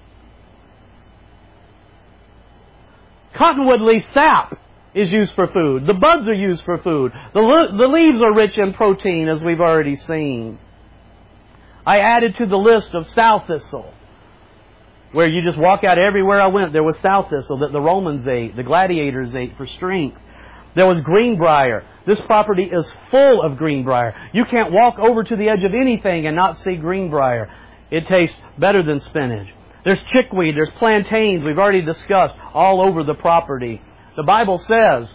Cottonwood leaf sap is used for food. The buds are used for food. The, le- the leaves are rich in protein, as we've already seen. I added to the list of sow thistle, where you just walk out everywhere I went. There was sow thistle that the Romans ate, the gladiators ate for strength. There was greenbrier. This property is full of greenbrier. You can't walk over to the edge of anything and not see greenbrier. It tastes better than spinach. There's chickweed, there's plantains, we've already discussed, all over the property. The Bible says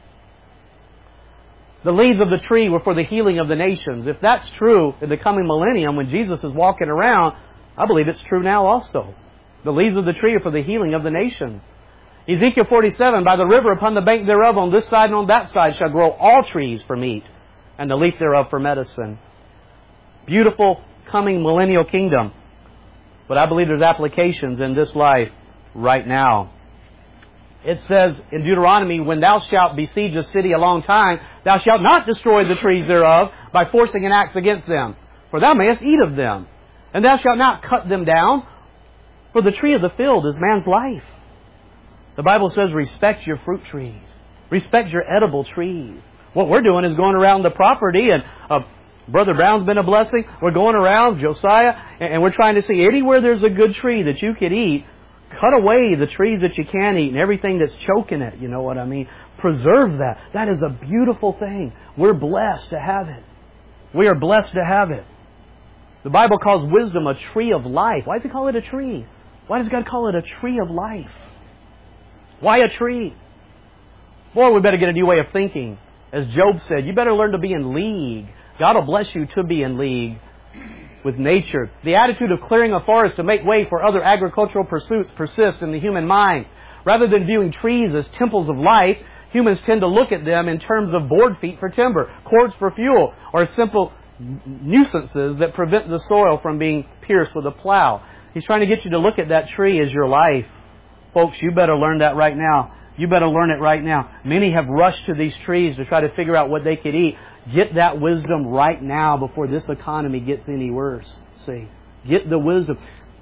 the leaves of the tree were for the healing of the nations. If that's true in the coming millennium when Jesus is walking around, I believe it's true now also. The leaves of the tree are for the healing of the nations. Ezekiel forty-seven, by the river upon the bank thereof, on this side and on that side, shall grow all trees for meat, and the leaf thereof for medicine. Beautiful coming millennial kingdom. But I believe there's applications in this life right now. It says in Deuteronomy, when thou shalt besiege a city a long time, thou shalt not destroy the trees thereof by forcing an axe against them, for thou mayest eat of them. And thou shalt not cut them down, for the tree of the field is man's life. The Bible says respect your fruit trees. Respect your edible trees. What we're doing is going around the property, and uh, Brother Brown's been a blessing. We're going around, Josiah, and, and we're trying to see anywhere there's a good tree that you could eat, cut away the trees that you can't eat and everything that's choking it. You know what I mean? Preserve that. That is a beautiful thing. We're blessed to have it. We are blessed to have it. The Bible calls wisdom a tree of life. Why does it call it a tree? Why does God call it a tree of life? Why a tree? Boy, we better get a new way of thinking. As Job said, you better learn to be in league. God will bless you to be in league with nature. The attitude of clearing a forest to make way for other agricultural pursuits persists in the human mind. Rather than viewing trees as temples of life, humans tend to look at them in terms of board feet for timber, cords for fuel, or simple nuisances that prevent the soil from being pierced with a plow. He's trying to get you to look at that tree as your life. Folks, you better learn that right now. You better learn it right now. Many have rushed to these trees to try to figure out what they could eat. Get that wisdom right now before this economy gets any worse. See, get the wisdom,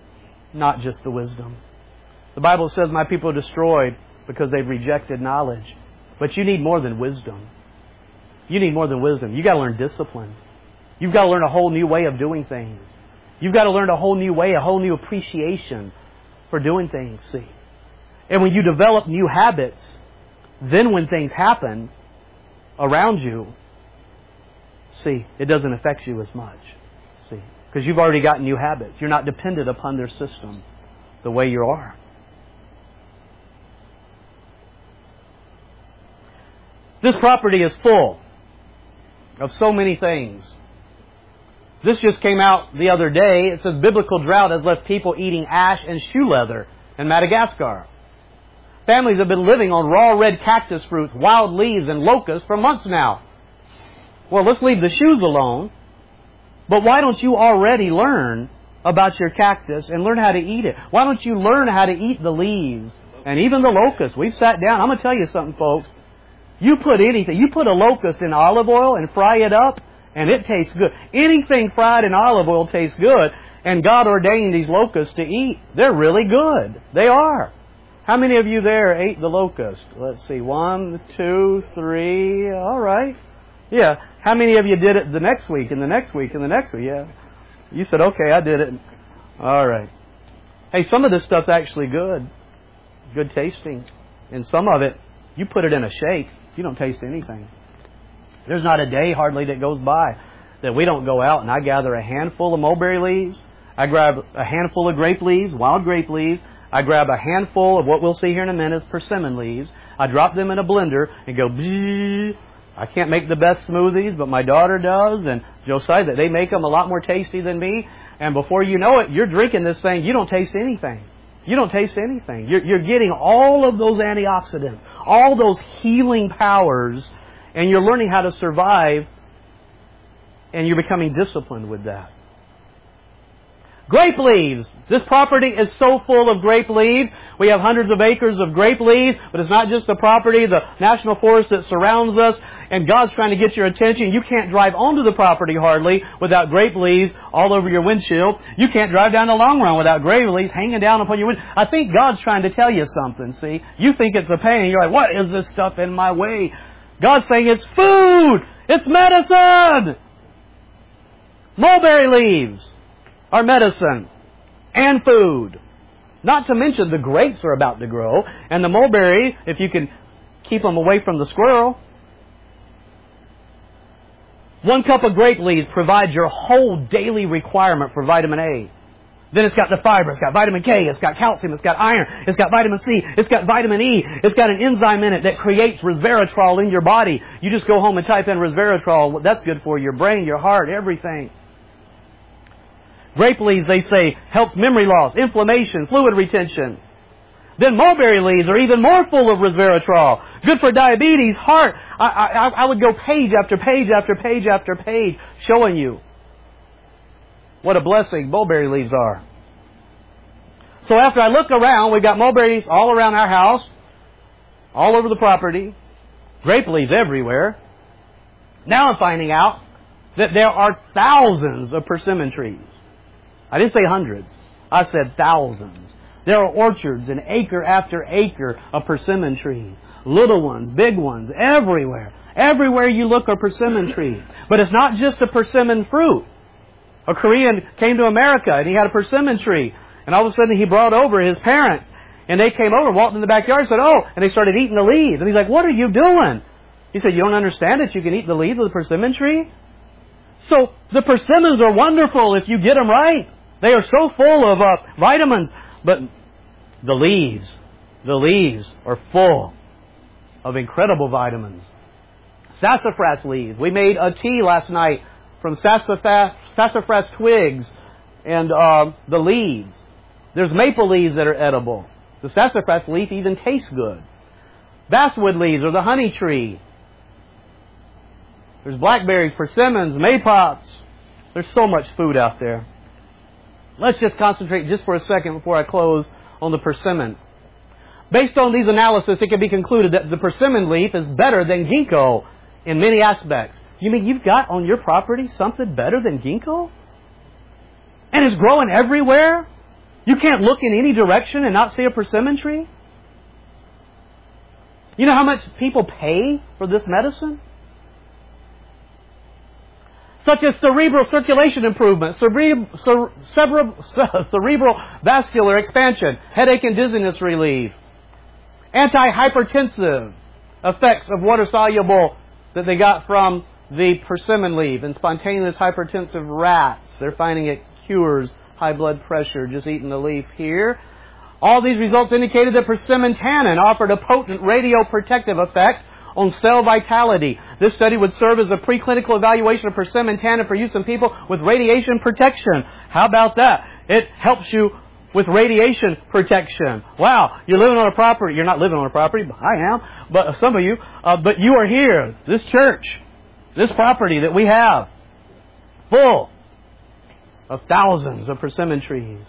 not just the wisdom. The Bible says my people are destroyed because they've rejected knowledge. But you need more than wisdom. You need more than wisdom. You've got to learn discipline. You've got to learn a whole new way of doing things. You've got to learn a whole new way, a whole new appreciation for doing things. See. And when you develop new habits, then when things happen around you, see, it doesn't affect you as much. See, because you've already got new habits. You're not dependent upon their system the way you are. This property is full of so many things. This just came out the other day. It says biblical drought has left people eating ash and shoe leather in Madagascar. Families have been living on raw red cactus fruits, wild leaves, and locusts for months now. Well, let's leave the shoes alone. But why don't you already learn about your cactus and learn how to eat it? Why don't you learn how to eat the leaves and even the locusts? We've sat down. I'm going to tell you something, folks. You put anything, you put a locust in olive oil and fry it up, and it tastes good. Anything fried in olive oil tastes good, and God ordained these locusts to eat. They're really good. They are. How many of you there ate the locust? Let's see. One, two, three. All right. Yeah. How many of you did it the next week and the next week and the next week? Yeah. You said, okay, I did it. All right. Hey, some of this stuff's actually good. Good tasting. And some of it, you put it in a shake, you don't taste anything. There's not a day hardly that goes by that we don't go out and I gather a handful of mulberry leaves. I grab a handful of grape leaves, wild grape leaves. I grab a handful of what we'll see here in a minute, persimmon leaves. I drop them in a blender and go, bzzz. I can't make the best smoothies, but my daughter does, and Josiah, they make them a lot more tasty than me. And before you know it, you're drinking this thing, you don't taste anything. You don't taste anything. You're, you're getting all of those antioxidants, all those healing powers, and you're learning how to survive, and you're becoming disciplined with that. Grape leaves. This property is so full of grape leaves. We have hundreds of acres of grape leaves, but it's not just the property, the national forest that surrounds us, and God's trying to get your attention. You can't drive onto the property hardly without grape leaves all over your windshield. You can't drive down the long run without grape leaves hanging down upon your windshield. I think God's trying to tell you something, see? You think it's a pain. You're like, what is this stuff in my way? God's saying it's food. It's medicine. Mulberry leaves are medicine and food. Not to mention the grapes are about to grow, and the mulberry, if you can keep them away from the squirrel. One cup of grape leaves provides your whole daily requirement for vitamin A. Then it's got the fiber, it's got vitamin K, it's got calcium, it's got iron, it's got vitamin C, it's got vitamin E, it's got an enzyme in it that creates resveratrol in your body. You just go home and type in resveratrol. That's good for your brain, your heart, everything. Grape leaves, they say, helps memory loss, inflammation, fluid retention. Then mulberry leaves are even more full of resveratrol. Good for diabetes, heart. I, I, I would go page after page after page after page showing you what a blessing mulberry leaves are. So after I look around, we've got mulberries all around our house, all over the property, grape leaves everywhere. Now I'm finding out that there are thousands of persimmon trees. I didn't say hundreds. I said thousands. There are orchards and acre after acre of persimmon trees. Little ones, big ones, everywhere. Everywhere you look are persimmon trees. But it's not just a persimmon fruit. A Korean came to America and he had a persimmon tree. And all of a sudden he brought over his parents. And they came over, walked in the backyard and said, oh, and they started eating the leaves. And he's like, what are you doing? He said, you don't understand that you can eat the leaves of the persimmon tree? So the persimmons are wonderful if you get them right. They are so full of uh, vitamins. But the leaves, the leaves are full of incredible vitamins. Sassafras leaves. We made a tea last night from sassafras, sassafras twigs and uh, the leaves. There's maple leaves that are edible. The sassafras leaf even tastes good. Basswood leaves or the honey tree. There's blackberries, persimmons, maypops. There's so much food out there. Let's just concentrate just for a second before I close on the persimmon. Based on these analyses, it can be concluded that the persimmon leaf is better than ginkgo in many aspects. You mean you've got on your property something better than ginkgo? And it's growing everywhere? You can't look in any direction and not see a persimmon tree? You know how much people pay for this medicine? Such as cerebral circulation improvement, cerebral, cerebral, cerebral vascular expansion, headache and dizziness relief, anti-hypertensive effects of water-soluble that they got from the persimmon leaf, and spontaneous hypertensive rats. They're finding it cures high blood pressure just eating the leaf here. All these results indicated that persimmon tannin offered a potent radioprotective effect on cell vitality. This study would serve as a preclinical evaluation of persimmon tannin for use in people with radiation protection. How about that? It helps you with radiation protection. Wow, you're living on a property. You're not living on a property, but I am. But some of you, uh, but you are here. This church, this property that we have, full of thousands of persimmon trees.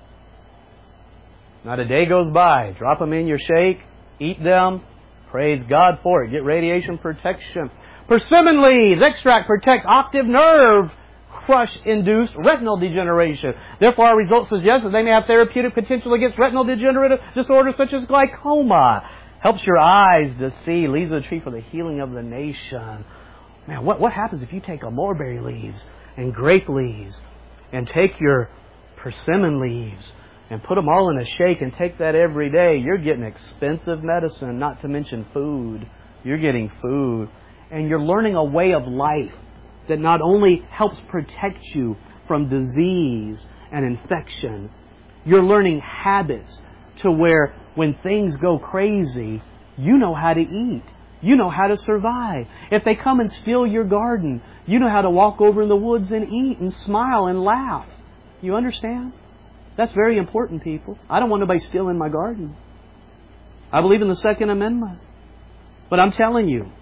Not a day goes by. Drop them in your shake, eat them. Praise God for it. Get radiation protection. Persimmon leaves extract protects optic nerve crush-induced retinal degeneration. Therefore, our results suggest that they may have therapeutic potential against retinal degenerative disorders such as glaucoma. Helps your eyes to see. Leaves a tree for the healing of the nation. Man, what, what happens if you take a mulberry leaves and grape leaves and take your persimmon leaves and put them all in a shake and take that every day? You're getting expensive medicine, not to mention food. You're getting food. And you're learning a way of life that not only helps protect you from disease and infection, you're learning habits to where when things go crazy, you know how to eat. You know how to survive. If they come and steal your garden, you know how to walk over in the woods and eat and smile and laugh. You understand? That's very important, people. I don't want nobody stealing my garden. I believe in the Second Amendment. But I'm telling you,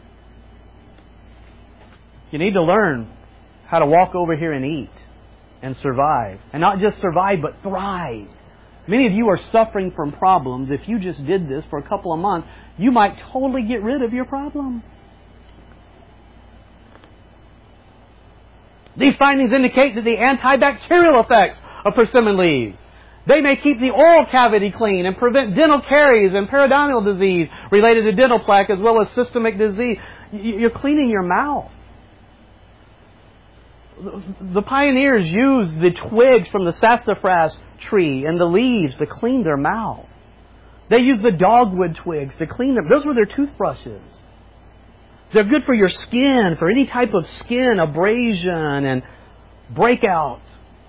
you need to learn how to walk over here and eat and survive. And not just survive, but thrive. Many of you are suffering from problems. If you just did this for a couple of months, you might totally get rid of your problem. These findings indicate that the antibacterial effects of persimmon leaves. They may keep the oral cavity clean and prevent dental caries and periodontal disease related to dental plaque as well as systemic disease. You're cleaning your mouth. The pioneers used the twigs from the sassafras tree and the leaves to clean their mouth. They used the dogwood twigs to clean them. Those were their toothbrushes. They're good for your skin, for any type of skin abrasion and breakout.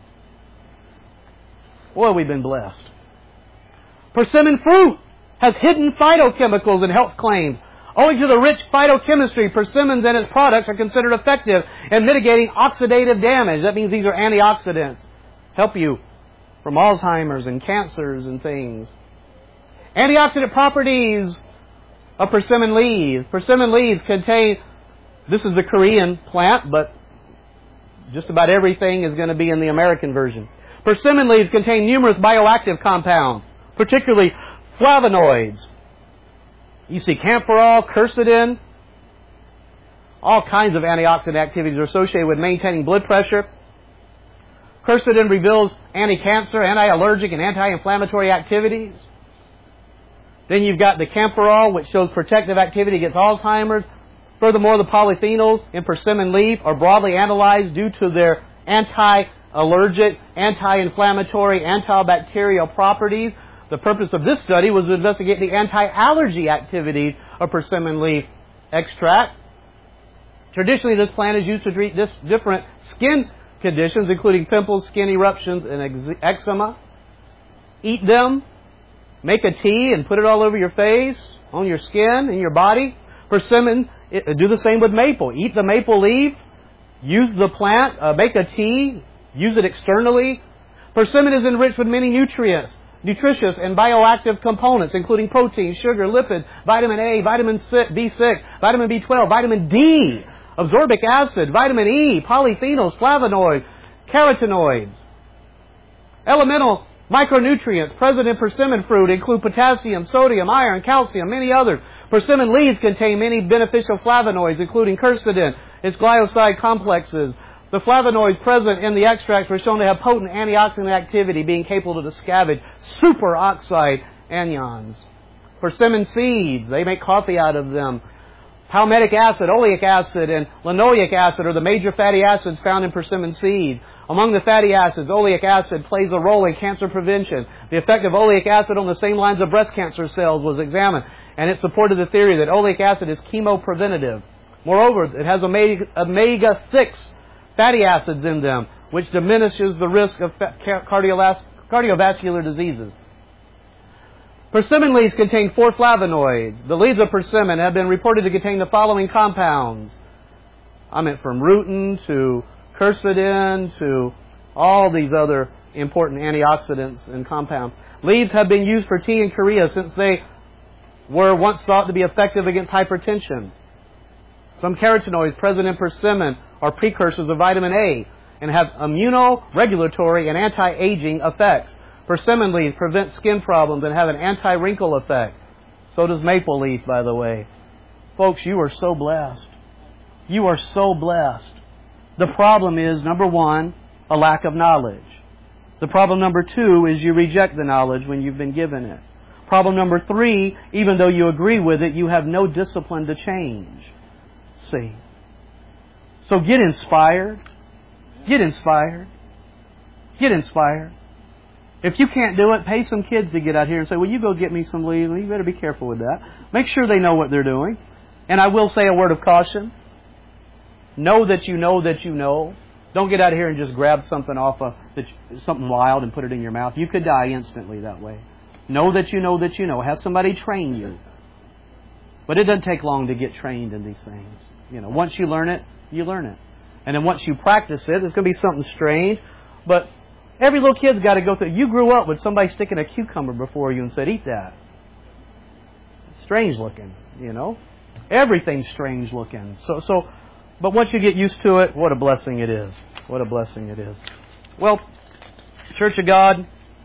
Boy, we've been blessed. Persimmon fruit has hidden phytochemicals and health claims. Owing to the rich phytochemistry, persimmons and its products are considered effective in mitigating oxidative damage. That means these are antioxidants. Help you from Alzheimer's and cancers and things. Antioxidant properties of persimmon leaves. Persimmon leaves contain, this is the Korean plant, but just about everything is going to be in the American version. Persimmon leaves contain numerous bioactive compounds, particularly flavonoids. You see camphorol, quercetin, all kinds of antioxidant activities are associated with maintaining blood pressure. Quercetin reveals anti-cancer, anti-allergic, and anti-inflammatory activities. Then you've got the camphorol, which shows protective activity against Alzheimer's. Furthermore, the polyphenols in persimmon leaf are broadly analyzed due to their anti-allergic, anti-inflammatory, antibacterial properties. The purpose of this study was to investigate the anti-allergy activities of persimmon leaf extract. Traditionally, this plant is used to treat this different skin conditions, including pimples, skin eruptions, and eczema. Eat them. Make a tea and put it all over your face, on your skin, in your body. Persimmon, it, do the same with maple. Eat the maple leaf. Use the plant. Uh, make a tea. Use it externally. Persimmon is enriched with many nutrients, nutritious and bioactive components, including protein, sugar, lipid, vitamin A, vitamin B six, vitamin B twelve, vitamin D, ascorbic acid, vitamin E, polyphenols, flavonoids, carotenoids. Elemental micronutrients present in persimmon fruit include potassium, sodium, iron, calcium, many others. Persimmon leaves contain many beneficial flavonoids, including quercetin, its glycoside complexes. The flavonoids present in the extracts were shown to have potent antioxidant activity, being capable to scavenge superoxide anions. Persimmon seeds, they make coffee out of them. Palmitic acid, oleic acid, and linoleic acid are the major fatty acids found in persimmon seeds. Among the fatty acids, oleic acid plays a role in cancer prevention. The effect of oleic acid on the same lines of breast cancer cells was examined, and it supported the theory that oleic acid is chemopreventative. Moreover, it has omega six fatty acids in them, which diminishes the risk of cardiovascular diseases. Persimmon leaves contain four flavonoids. The leaves of persimmon have been reported to contain the following compounds. I meant from rutin to quercetin to all these other important antioxidants and compounds. Leaves have been used for tea in Korea since they were once thought to be effective against hypertension. Some carotenoids present in persimmon are precursors of vitamin A and have immunoregulatory and anti-aging effects. Persimmon leaves prevent skin problems and have an anti-wrinkle effect. So does maple leaf, by the way. Folks, you are so blessed. You are so blessed. The problem is, number one, a lack of knowledge. The problem number two is you reject the knowledge when you've been given it. Problem number three, even though you agree with it, you have no discipline to change. See, So get inspired. Get inspired. Get inspired. If you can't do it, pay some kids to get out here and say, well, you go get me some leaves. You better be careful with that. Make sure they know what they're doing. And I will say a word of caution. Know that you know that you know. Don't get out here and just grab something off of something wild and put it in your mouth. You could die instantly that way. Know that you know that you know. Have somebody train you. But it doesn't take long to get trained in these things. You know, once you learn it, you learn it. And then once you practice it, it's going to be something strange. But every little kid's got to go through. You grew up with somebody sticking a cucumber before you and said, eat that. It's strange looking, you know. Everything's strange looking. So, so, but once you get used to it, what a blessing it is. What a blessing it is. Well, Church of God,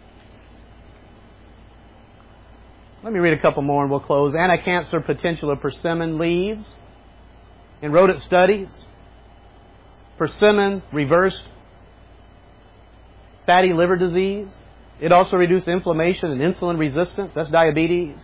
let me read a couple more and we'll close. Anti-cancer potential of persimmon leaves in rodent studies. Persimmon reversed fatty liver disease. It also reduced inflammation and insulin resistance. That's diabetes.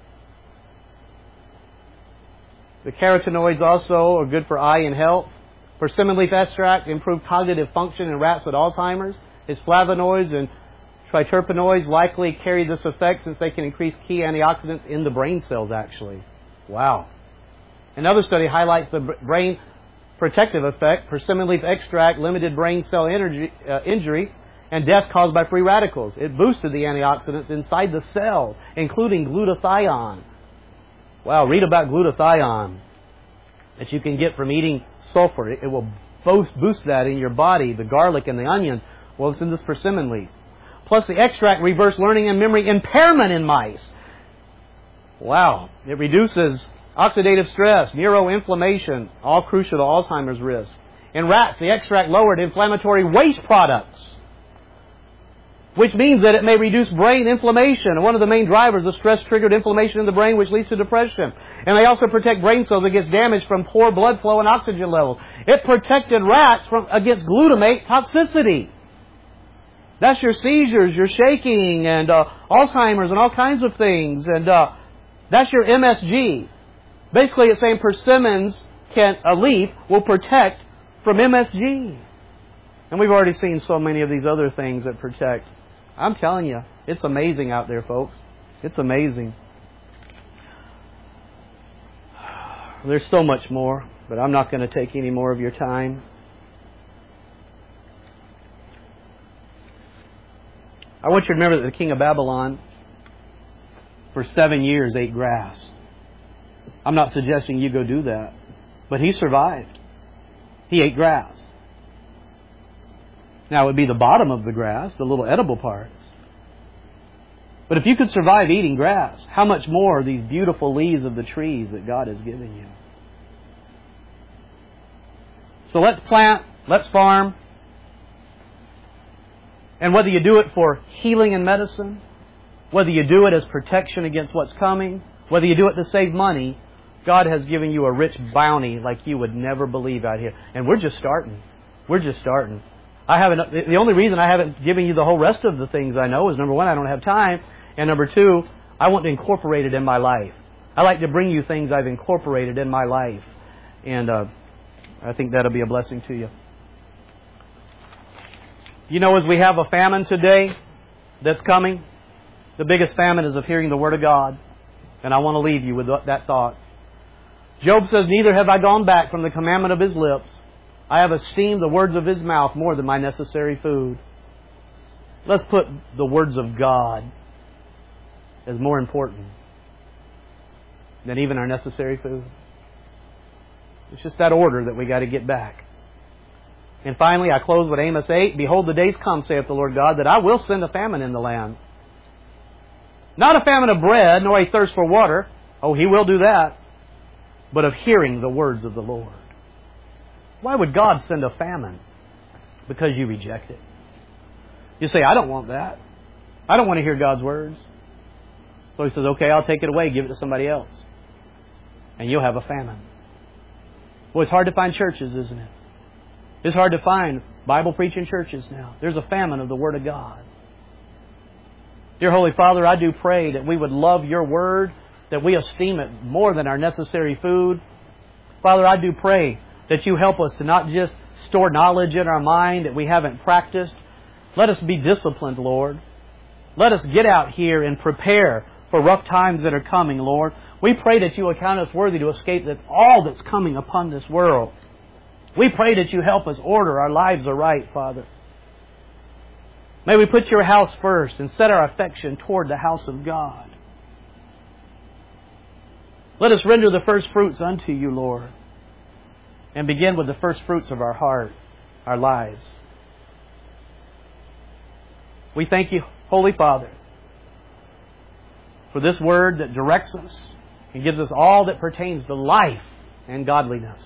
The carotenoids also are good for eye and health. Persimmon leaf extract improved cognitive function in rats with Alzheimer's. Its flavonoids and triterpenoids likely carry this effect since they can increase key antioxidants in the brain cells, actually. Wow. Another study highlights the brain protective effect. Persimmon leaf extract limited brain cell energy, uh, injury and death caused by free radicals. It boosted the antioxidants inside the cell, including glutathione. Wow, read about glutathione that you can get from eating sulfur. It will boost, boost that in your body, the garlic and the onion. Well, it's in this persimmon leaf. Plus, the extract reversed learning and memory impairment in mice. Wow. It reduces oxidative stress, neuroinflammation, all crucial to Alzheimer's risk. In rats, the extract lowered inflammatory waste products, which means that it may reduce brain inflammation, one of the main drivers of stress-triggered inflammation in the brain, which leads to depression. And they also protect brain cells against damage from poor blood flow and oxygen levels. It protected rats from against glutamate toxicity. That's your seizures, your shaking, and uh, Alzheimer's, and all kinds of things. And uh, that's your M S G. Basically, it's saying persimmons can a leaf will protect from M S G. And we've already seen so many of these other things that protect. I'm telling you, it's amazing out there, folks. It's amazing. There's so much more, but I'm not going to take any more of your time. I want you to remember that the king of Babylon, for seven years, ate grass. I'm not suggesting you go do that, but he survived. He ate grass. Now, it would be the bottom of the grass, the little edible parts. But if you could survive eating grass, how much more these beautiful leaves of the trees that God has given you? So let's plant, let's farm. And whether you do it for healing and medicine, whether you do it as protection against what's coming, whether you do it to save money, God has given you a rich bounty like you would never believe out here. And we're just starting. We're just starting. I haven't. The only reason I haven't given you the whole rest of the things I know is, number one, I don't have time, and number two, I want to incorporate it in my life. I like to bring you things I've incorporated in my life, and uh, I think that'll be a blessing to you. You know, as we have a famine today that's coming, the biggest famine is of hearing the Word of God, and I want to leave you with that thought. Job says, "Neither have I gone back from the commandment of His lips. I have esteemed the words of His mouth more than my necessary food." Let's put the words of God as more important than even our necessary food. It's just that order that we got to get back. And finally, I close with Amos eight. "Behold, the days come, saith the Lord God, that I will send a famine in the land. Not a famine of bread, nor a thirst for water." Oh, He will do that. "But of hearing the words of the Lord." Why would God send a famine? Because you reject it. You say, "I don't want that. I don't want to hear God's words." So He says, "Okay, I'll take it away, give it to somebody else. And you'll have a famine." Well, it's hard to find churches, isn't it? It's hard to find Bible preaching churches now. There's a famine of the Word of God. Dear Holy Father, I do pray that we would love Your Word, that we esteem it more than our necessary food. Father, I do pray that you help us to not just store knowledge in our mind that we haven't practiced. Let us be disciplined, Lord. Let us get out here and prepare for rough times that are coming, Lord. We pray that you will count us worthy to escape that all that's coming upon this world. We pray that you help us order our lives aright, Father. May we put your house first and set our affection toward the house of God. Let us render the first fruits unto you, Lord, and begin with the first fruits of our heart, our lives. We thank you, Holy Father, for this word that directs us and gives us all that pertains to life and godliness.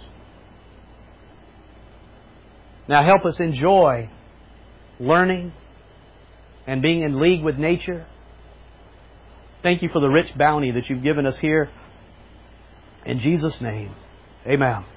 Now help us enjoy learning and being in league with nature. Thank you for the rich bounty that you've given us here. In Jesus' name, amen.